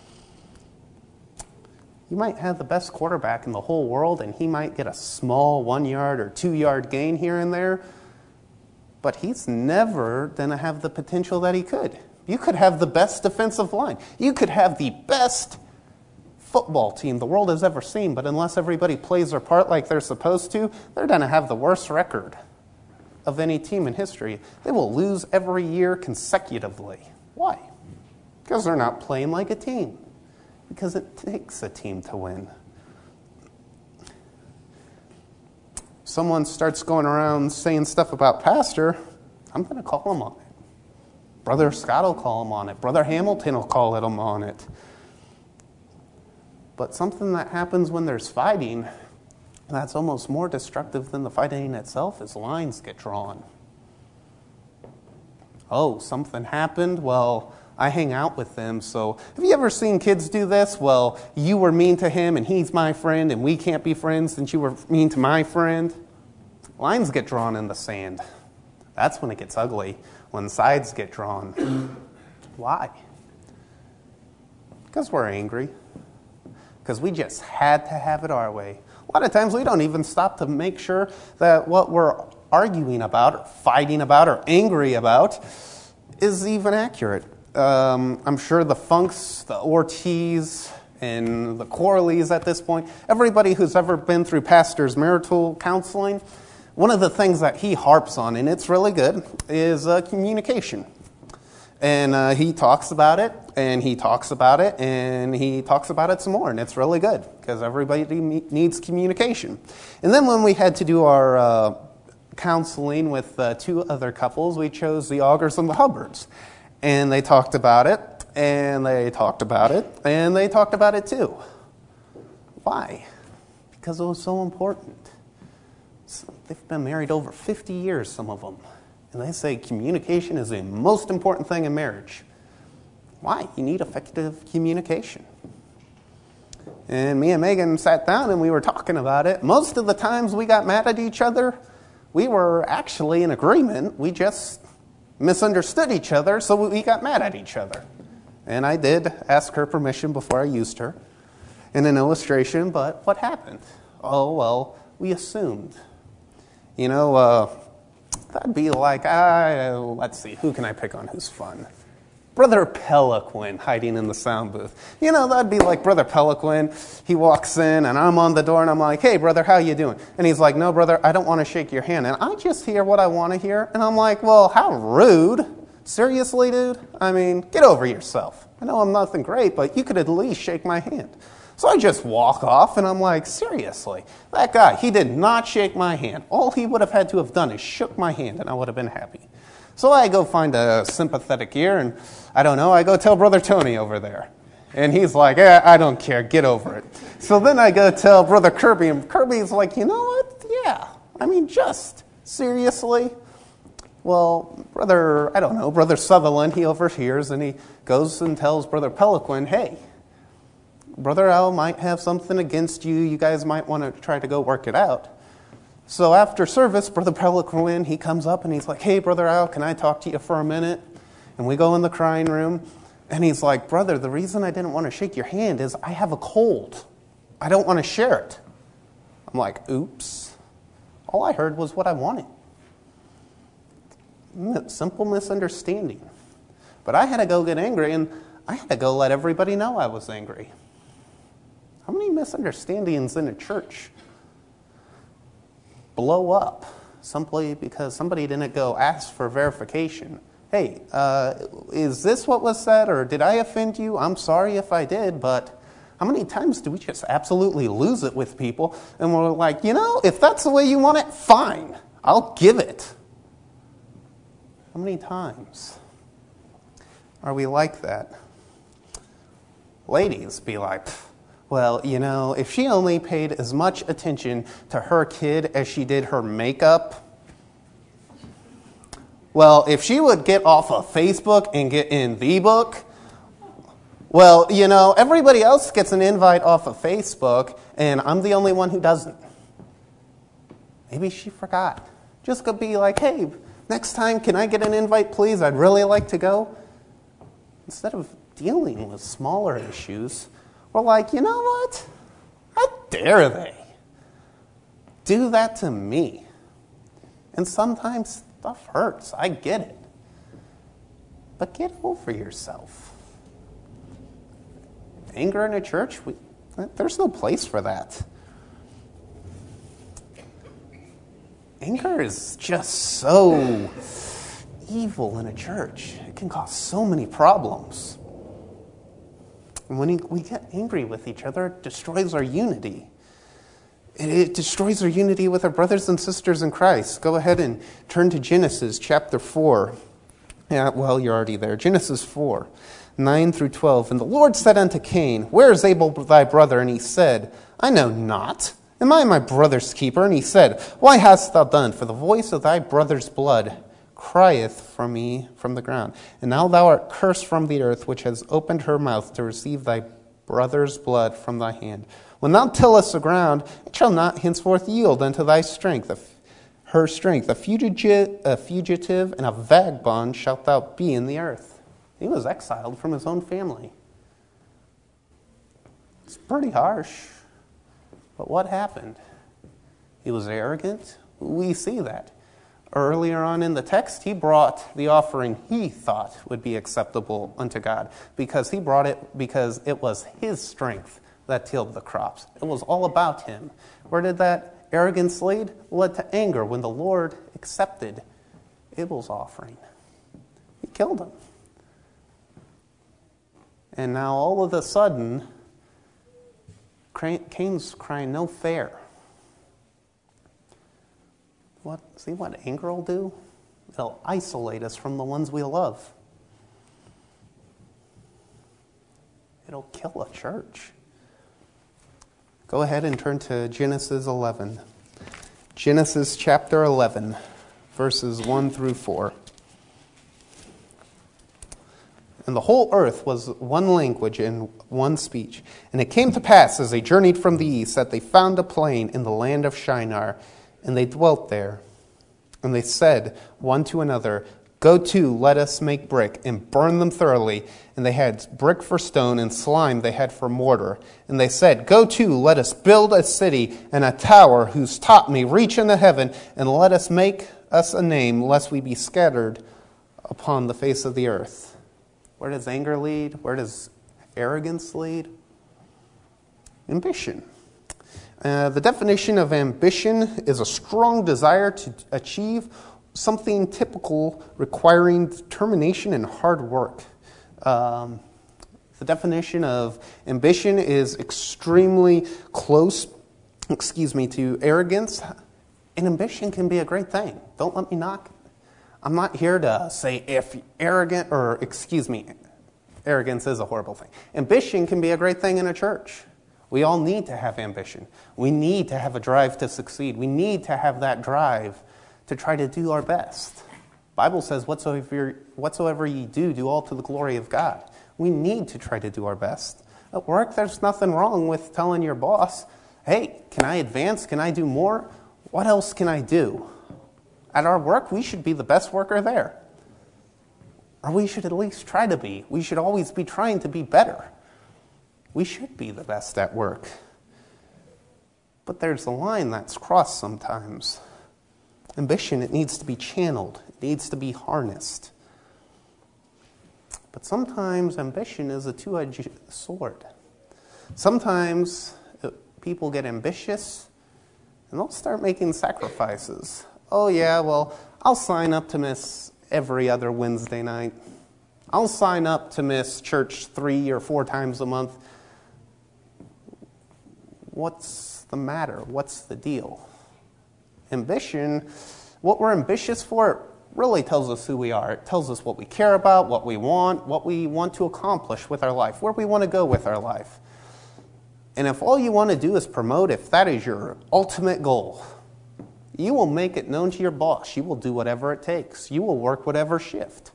You might have the best quarterback in the whole world, and he might get a small one-yard or two-yard gain here and there, but he's never going to have the potential that he could. You could have the best defensive line. You could have the best football team the world has ever seen, but unless everybody plays their part like they're supposed to, they're going to have the worst record of any team in history. They will lose every year consecutively. Why? Because they're not playing like a team. Because it takes a team to win. Someone starts going around saying stuff about pastor, I'm going to call him on it. Brother Scott will call him on it. Brother Hamilton will call him on it. But something that happens when there's fighting, that's almost more destructive than the fighting itself, is lines get drawn. Oh, something happened? Well, I hang out with them, so have you ever seen kids do this? Well, you were mean to him, and he's my friend, and we can't be friends since you were mean to my friend. Lines get drawn in the sand. That's when it gets ugly, when sides get drawn. Why? Because we're angry. Because we just had to have it our way. A lot of times we don't even stop to make sure that what we're arguing about, or fighting about, or angry about is even accurate. Um, I'm sure the Funks, the Ortiz, and the Corleys at this point, everybody who's ever been through pastor's marital counseling, one of the things that he harps on, and it's really good, is uh, communication. And uh, he talks about it, and he talks about it, and he talks about it some more, and it's really good, because everybody needs communication. And then when we had to do our uh, counseling with uh, two other couples, we chose the Augers and the Hubbards. And they talked about it, and they talked about it, and they talked about it too. Why? Because it was so important. So they've been married over fifty years, some of them. And they say communication is the most important thing in marriage. Why? You need effective communication. And me and Megan sat down and we were talking about it. Most of the times we got mad at each other, we were actually in agreement. We just misunderstood each other, so we got mad at each other. And I did ask her permission before I used her in an illustration, but what happened? Oh, well, we assumed. You know, uh, that'd be like, uh, let's see, who can I pick on who's fun? Brother Peliquin hiding in the sound booth. You know, that'd be like Brother Peliquin. He walks in, and I'm on the door, and I'm like, hey, brother, how you doing? And he's like, no, brother, I don't want to shake your hand. And I just hear what I want to hear, and I'm like, well, how rude. Seriously, dude? I mean, get over yourself. I know I'm nothing great, but you could at least shake my hand. So I just walk off, and I'm like, seriously, that guy, he did not shake my hand. All he would have had to have done is shook my hand, and I would have been happy. So I go find a sympathetic ear, and I don't know, I go tell Brother Tony over there. And he's like, eh, I don't care, get over it. So then I go tell Brother Kirby, and Kirby's like, you know what? Yeah, I mean, just seriously? Well, Brother, I don't know, Brother Sutherland, he overhears, and he goes and tells Brother Peliquin, hey, Brother Al might have something against you. You guys might want to try to go work it out. So after service, Brother Peliquin, he comes up and he's like, hey, Brother Al, can I talk to you for a minute? And we go in the crying room, and he's like, brother, the reason I didn't want to shake your hand is I have a cold. I don't want to share it. I'm like, oops. All I heard was what I wanted. Simple misunderstanding. But I had to go get angry, and I had to go let everybody know I was angry. How many misunderstandings in a church blow up simply because somebody didn't go ask for verification? Hey, uh, is this what was said, or did I offend you? I'm sorry if I did, but how many times do we just absolutely lose it with people, and we're like, you know, if that's the way you want it, fine, I'll give it. How many times are we like that? Ladies be like, well, you know, if she only paid as much attention to her kid as she did her makeup, well, if she would get off of Facebook and get in the book, well, you know, everybody else gets an invite off of Facebook, and I'm the only one who doesn't. Maybe she forgot. Just go be like, hey, next time, can I get an invite, please? I'd really like to go. Instead of dealing with smaller issues, we're like, you know what? How dare they do that to me? And sometimes stuff hurts. I get it. But get over yourself. Anger in a church, we, there's no place for that. Anger is just so evil in a church. It can cause so many problems. And when we get angry with each other, it destroys our unity. It destroys our unity with our brothers and sisters in Christ. Go ahead and turn to Genesis chapter four. Yeah, well, you're already there. Genesis four, nine through twelve. And the Lord said unto Cain, where is Abel thy brother? And he said, I know not. Am I my brother's keeper? And he said, why hast thou done? For the voice of thy brother's blood crieth for me from the ground. And now thou art cursed from the earth, which has opened her mouth to receive thy brother's blood from thy hand. When thou tillest the ground, it shall not henceforth yield unto thy strength, her strength. A fugitive, a fugitive and a vagabond shalt thou be in the earth. He was exiled from his own family. It's pretty harsh. But what happened? He was arrogant. We see that. Earlier on in the text, he brought the offering he thought would be acceptable unto God because he brought it because it was his strength that tilled the crops. It was all about him. Where did that arrogance lead? It led to anger when the Lord accepted Abel's offering. He killed him. And now all of a sudden, Cain's crying, no fair. What, see what anger will do? It'll isolate us from the ones we love. It'll kill a church. Go ahead and turn to Genesis eleven. Genesis chapter eleven, verses one through four. And the whole earth was one language and one speech. And it came to pass, as they journeyed from the east, that they found a plain in the land of Shinar, and they dwelt there. And they said one to another, go to, let us make brick, and burn them thoroughly. And they had brick for stone, and slime they had for mortar. And they said, go to, let us build a city and a tower whose top may reach into heaven, and let us make us a name, lest we be scattered upon the face of the earth. Where does anger lead? Where does arrogance lead? Ambition. Uh, the definition of ambition is a strong desire to achieve something typical requiring determination and hard work. Um, the definition of ambition is extremely close, excuse me, to arrogance. And ambition can be a great thing. Don't let me knock it. I'm not here to say if arrogant, or excuse me, arrogance is a horrible thing. Ambition can be a great thing in a church. We all need to have ambition. We need to have a drive to succeed. We need to have that drive to try to do our best. The Bible says, whatsoever, whatsoever ye do, do all to the glory of God. We need to try to do our best. At work, there's nothing wrong with telling your boss, hey, can I advance? Can I do more? What else can I do? At our work, we should be the best worker there. Or we should at least try to be. We should always be trying to be better. We should be the best at work. But there's a line that's crossed sometimes. Ambition, it needs to be channeled. It needs to be harnessed. But sometimes ambition is a two-edged sword. Sometimes people get ambitious and they'll start making sacrifices. Oh yeah, well, I'll sign up to miss every other Wednesday night. I'll sign up to miss church three or four times a month. What's the matter? What's the deal? Ambition, what we're ambitious for, really tells us who we are. It tells us what we care about, what we want, what we want to accomplish with our life, where we want to go with our life. And if all you want to do is promote, if that is your ultimate goal, you will make it known to your boss. You will do whatever it takes. You will work whatever shift.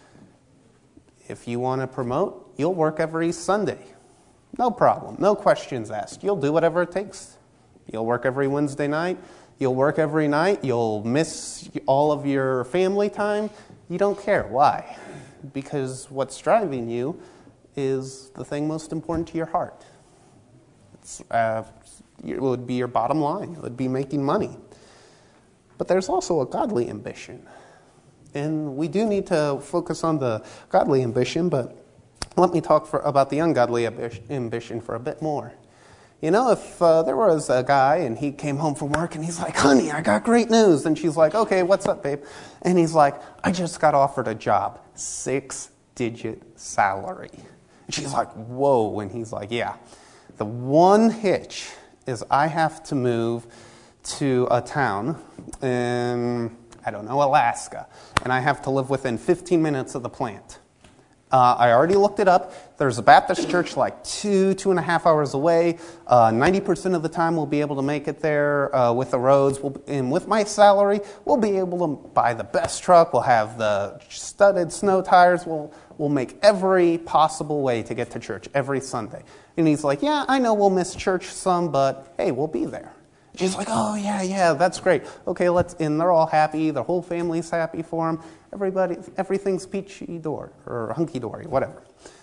If you want to promote, you'll work every Sunday. No problem. No questions asked. You'll do whatever it takes. You'll work every Wednesday night. You'll work every night. You'll miss all of your family time. You don't care. Why? Because what's driving you is the thing most important to your heart. It's, uh, it would be your bottom line. It would be making money. But there's also a godly ambition. And we do need to focus on the godly ambition, but let me talk for, about the ungodly ambition for a bit more. You know, if uh, there was a guy and he came home from work and he's like, honey, I got great news. And she's like, okay, what's up, babe? And he's like, I just got offered a job, six-digit salary. And she's like, whoa. And he's like, yeah. The one hitch is I have to move to a town in, I don't know, Alaska. And I have to live within fifteen minutes of the plant. Uh, I already looked it up. There's a Baptist church like two, two and a half hours away. Uh, ninety percent of the time we'll be able to make it there uh, with the roads. We'll, and with my salary, we'll be able to buy the best truck. We'll have the studded snow tires. We'll, we'll make every possible way to get to church every Sunday. And he's like, yeah, I know we'll miss church some, but hey, we'll be there. She's like, oh, yeah, yeah, that's great. Okay, let's, and they're all happy. The whole family's happy for him. Everybody, everything's peachy-dory, or hunky-dory, whatever.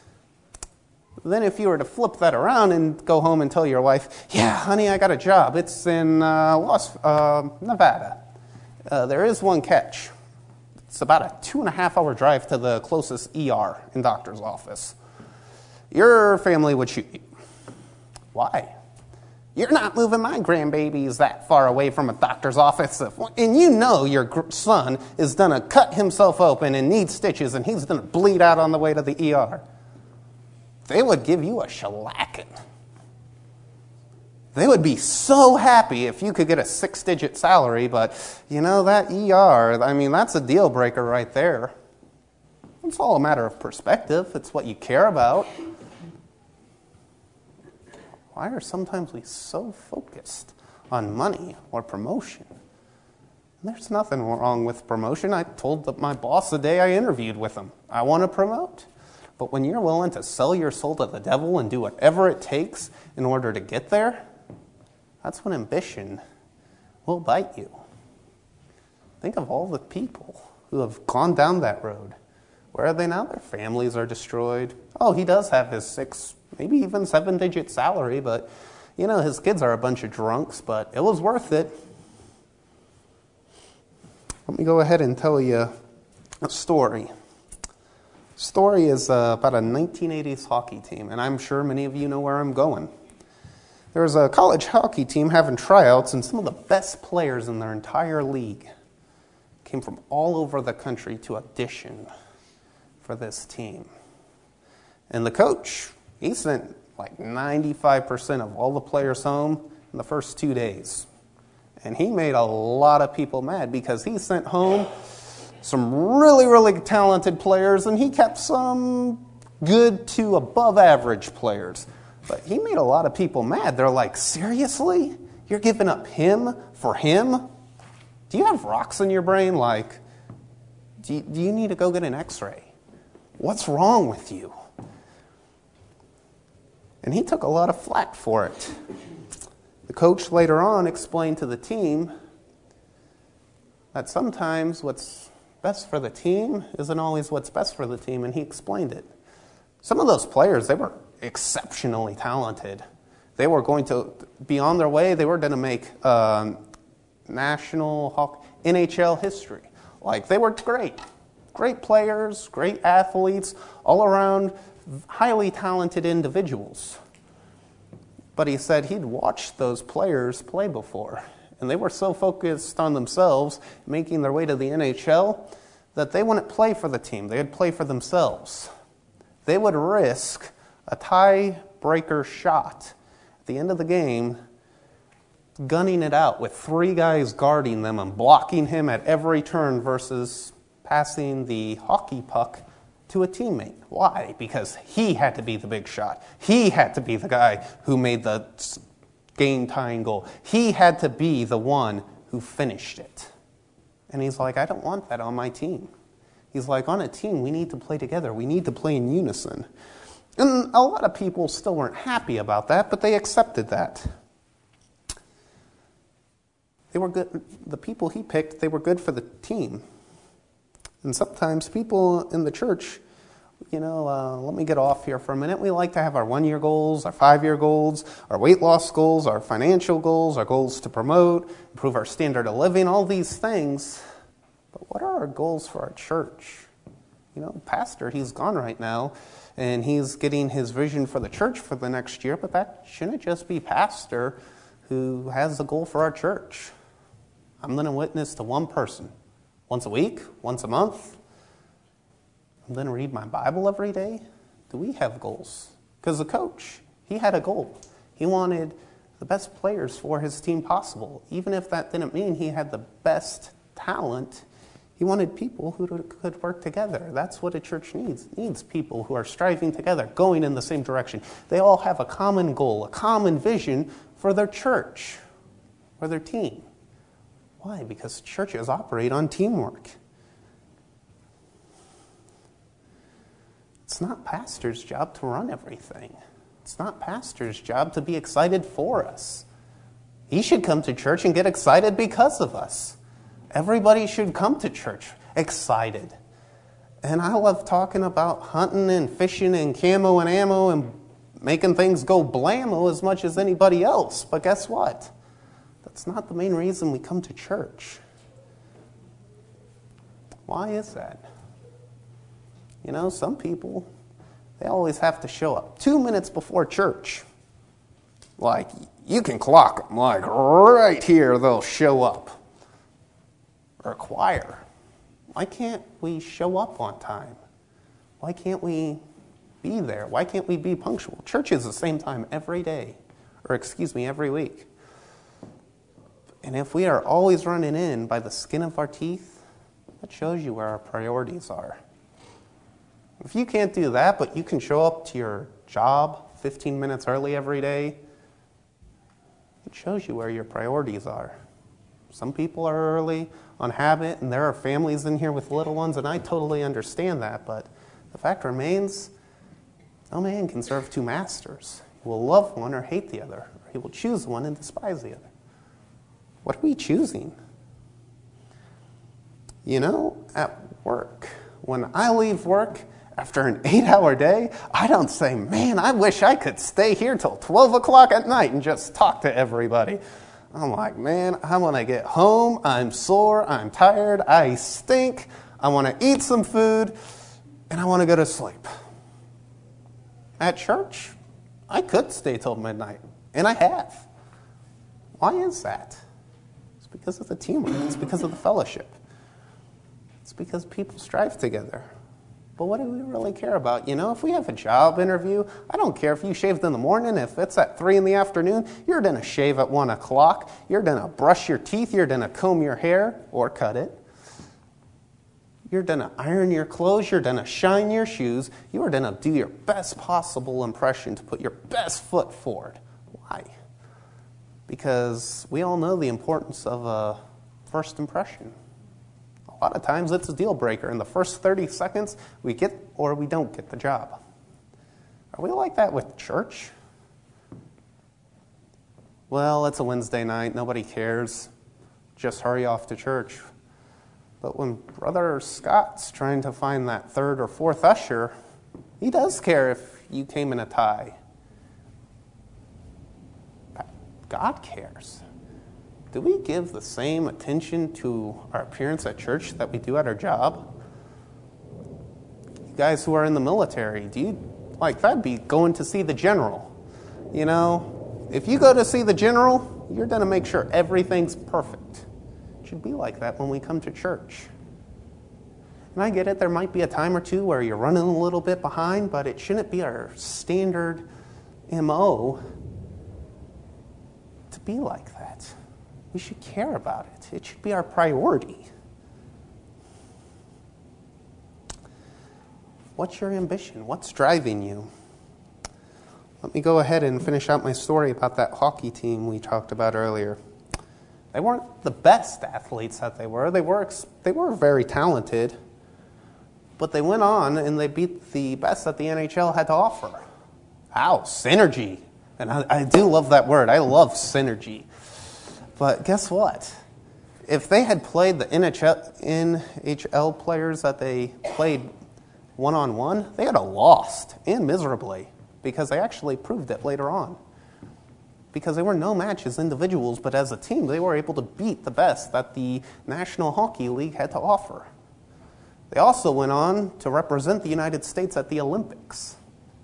Then if you were to flip that around and go home and tell your wife, yeah, honey, I got a job. It's in uh, Las, uh, Nevada. Uh, there is one catch. It's about a two and a half hour drive to the closest E R and doctor's office. Your family would shoot you. Why? You're not moving my grandbabies that far away from a doctor's office. And you know your son is going to cut himself open and need stitches, and he's going to bleed out on the way to the E R. They would give you a shellacking. They would be so happy if you could get a six-digit salary, but, you know, that E R, I mean, that's a deal breaker right there. It's all a matter of perspective. It's what you care about. Why are sometimes we so focused on money or promotion? There's nothing wrong with promotion. I told my boss the day I interviewed with him, I want to promote. But when you're willing to sell your soul to the devil and do whatever it takes in order to get there, that's when ambition will bite you. Think of all the people who have gone down that road. Where are they now? Their families are destroyed. Oh, he does have his six, maybe even seven-digit salary, but, you know, his kids are a bunch of drunks, but it was worth it. Let me go ahead and tell you a story. The story is uh, about a nineteen eighties hockey team, and I'm sure many of you know where I'm going. There was a college hockey team having tryouts, and some of the best players in their entire league came from all over the country to audition for this team. And the coach, he sent like ninety-five percent of all the players home in the first two days. And he made a lot of people mad because he sent home some really, really talented players, and he kept some good to above average players. But he made a lot of people mad. They're like, seriously? You're giving up him for him? Do you have rocks in your brain? Like, do you, do you need to go get an x-ray? What's wrong with you? And he took a lot of flack for it. The coach later on explained to the team that sometimes what's best for the team isn't always what's best for the team, and he explained it. Some of those players, they were exceptionally talented. They were going to be on their way. They were going to make um, national hockey, N H L history. Like, they were great. Great players, great athletes, all around highly talented individuals. But he said he'd watched those players play before, and they were so focused on themselves, making their way to the N H L, that they wouldn't play for the team. They would play for themselves. They would risk a tie-breaker shot at the end of the game, gunning it out with three guys guarding them and blocking him at every turn versus passing the hockey puck to a teammate. Why? Because he had to be the big shot. He had to be the guy who made the game-tying goal. He had to be the one who finished it. And he's like, I don't want that on my team. He's like, on a team, we need to play together. We need to play in unison. And a lot of people still weren't happy about that, but they accepted that. They were good. The people he picked, they were good for the team. And sometimes people in the church, you know, uh, let me get off here for a minute. We like to have our one-year goals, our five-year goals, our weight loss goals, our financial goals, our goals to promote, improve our standard of living, all these things. But what are our goals for our church? You know, pastor, he's gone right now, and he's getting his vision for the church for the next year, but that shouldn't just be pastor who has a goal for our church. I'm going to witness to one person. Once a week? Once a month? I'm going to read my Bible every day? Do we have goals? Because the coach, he had a goal. He wanted the best players for his team possible. Even if that didn't mean he had the best talent, he wanted people who could work together. That's what a church needs. It needs people who are striving together, going in the same direction. They all have a common goal, a common vision for their church or their team. Why? Because churches operate on teamwork. It's not pastor's job to run everything. It's not pastor's job to be excited for us. He should come to church and get excited because of us. Everybody should come to church excited. And I love talking about hunting and fishing and camo and ammo and making things go blammo as much as anybody else. But guess what? That's not the main reason we come to church. Why is that? You know, some people, they always have to show up two minutes before church. Like, you can clock them. Like, right here, they'll show up. Or a choir. Why can't we show up on time? Why can't we be there? Why can't we be punctual? Church is the same time every day. Or, excuse me, every week. And if we are always running in by the skin of our teeth, that shows you where our priorities are. If you can't do that, but you can show up to your job fifteen minutes early every day, it shows you where your priorities are. Some people are early on habit, and there are families in here with little ones, and I totally understand that, but the fact remains, no man can serve two masters. He will love one or hate the other, or he will choose one and despise the other. What are we choosing? You know, at work, when I leave work after an eight-hour day, I don't say, man, I wish I could stay here till twelve o'clock at night and just talk to everybody. I'm like, man, I want to get home. I'm sore. I'm tired. I stink. I want to eat some food, and I want to go to sleep. At church, I could stay till midnight, and I have. Why is that? It's because of the teamwork. It's because of the fellowship. It's because people strive together. But what do we really care about? You know, if we have a job interview, I don't care if you shaved in the morning. If it's at three in the afternoon, you're going to shave at one o'clock. You're going to brush your teeth. You're going to comb your hair or cut it. You're going to iron your clothes. You're going to shine your shoes. You are going to do your best possible impression to put your best foot forward. Why? Because we all know the importance of a first impression. A lot of times it's a deal breaker. In the first thirty seconds, we get or we don't get the job. Are we like that with church? Well, it's a Wednesday night. Nobody cares. Just hurry off to church. But when Brother Scott's trying to find that third or fourth usher, he does care if you came in a tie. God cares. Do we give the same attention to our appearance at church that we do at our job? You guys who are in the military, do you like that'd be going to see the general? You know, if you go to see the general, you're going to make sure everything's perfect. It should be like that when we come to church. And I get it, there might be a time or two where you're running a little bit behind, but it shouldn't be our standard M O to be like that. We should care about it. It should be our priority. What's your ambition? What's driving you? Let me go ahead and finish out my story about that hockey team we talked about earlier. They weren't the best athletes that they were. They were they were very talented. But they went on and they beat the best that the N H L had to offer. Ow, synergy. And I, I do love that word. I love synergy. But guess what? If they had played the N H L players that they played one-on-one, they had a lost, and miserably, because they actually proved it later on. Because they were no match as individuals, but as a team, they were able to beat the best that the National Hockey League had to offer. They also went on to represent the United States at the Olympics.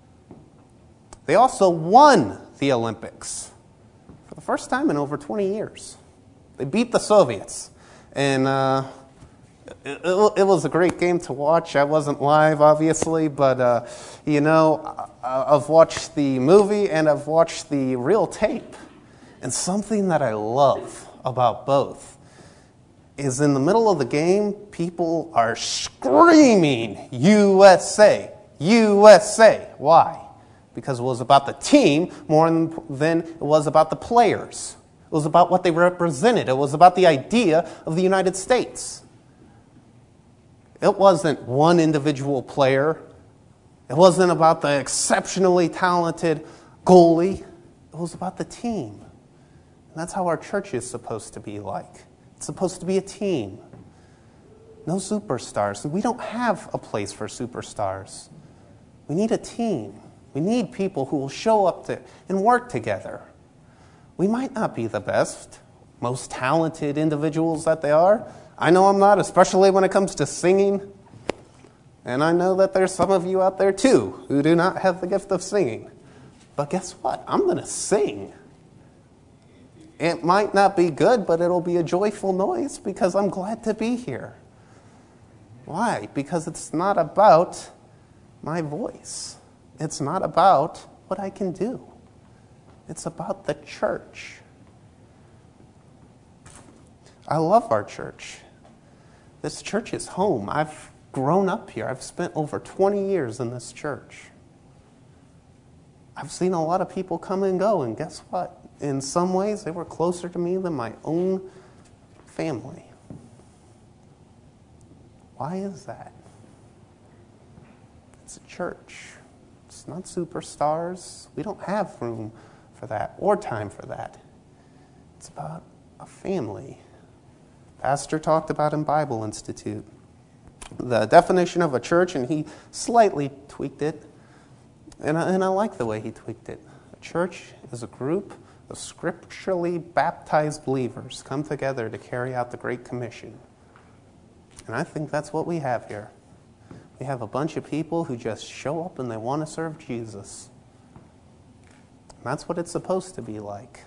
They also won the Olympics for the first time in over twenty years. They beat the Soviets. And uh, it, it, it was a great game to watch. I wasn't live, obviously, but, uh, you know, I've watched the movie and I've watched the real tape. And something that I love about both is in the middle of the game, people are screaming, U S A, U S A. Why? Because it was about the team more than it was about the players. It was about what they represented. It was about the idea of the United States. It wasn't one individual player. It wasn't about the exceptionally talented goalie. It was about the team. And that's how our church is supposed to be like. It's supposed to be a team. No superstars. We don't have a place for superstars. We need a team. We need people who will show up to and work together. We might not be the best, most talented individuals that they are. I know I'm not, especially when it comes to singing. And I know that there's some of you out there too who do not have the gift of singing. But guess what? I'm going to sing. It might not be good, but it'll be a joyful noise because I'm glad to be here. Why? Because it's not about my voice. It's not about what I can do. It's about the church. I love our church. This church is home. I've grown up here. I've spent over twenty years in this church. I've seen a lot of people come and go, and guess what? In some ways, they were closer to me than my own family. Why is that? It's a church. It's not superstars. We don't have room for that or time for that. It's about a family. Pastor talked about in Bible Institute the definition of a church, and he slightly tweaked it. And I, and I like the way he tweaked it. A church is a group of scripturally baptized believers come together to carry out the Great Commission. And I think that's what we have here. We have a bunch of people who just show up and they want to serve Jesus. And that's what it's supposed to be like.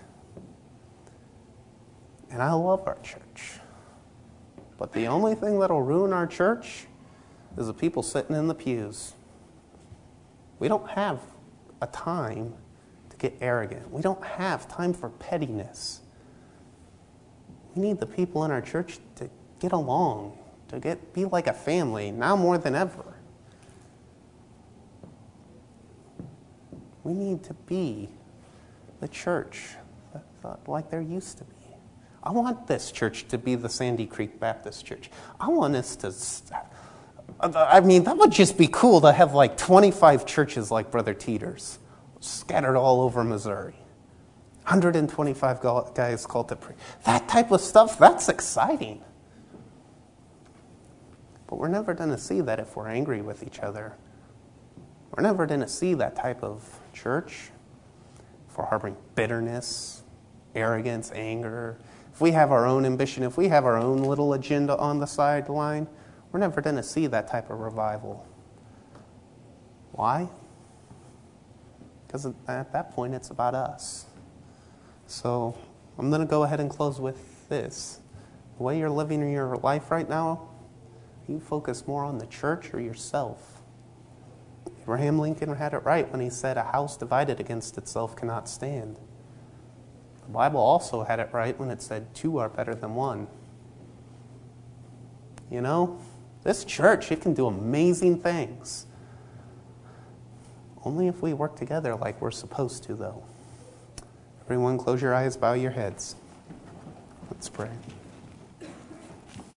And I love our church. But the only thing that'll ruin our church is the people sitting in the pews. We don't have a time to get arrogant. We don't have time for pettiness. We need the people in our church to get along, to get be like a family, now more than ever. We need to be the church like there used to be. I want this church to be the Sandy Creek Baptist Church. I want us to, I mean, that would just be cool to have like twenty-five churches like Brother Teeter's, scattered all over Missouri. one hundred twenty-five guys called to pray. That type of stuff, that's exciting. But we're never going to see that if we're angry with each other. We're never going to see that type of church if we're harboring bitterness, arrogance, anger. If we have our own ambition, if we have our own little agenda on the sideline, we're never going to see that type of revival. Why? Because at that point, it's about us. So I'm going to go ahead and close with this. The way you're living your life right now, you focus more on the church or yourself. Abraham Lincoln had it right when he said, "A house divided against itself cannot stand." The Bible also had it right when it said, two are better than one. You know, this church, it can do amazing things. Only if we work together like we're supposed to, though. Everyone, close your eyes, bow your heads. Let's pray.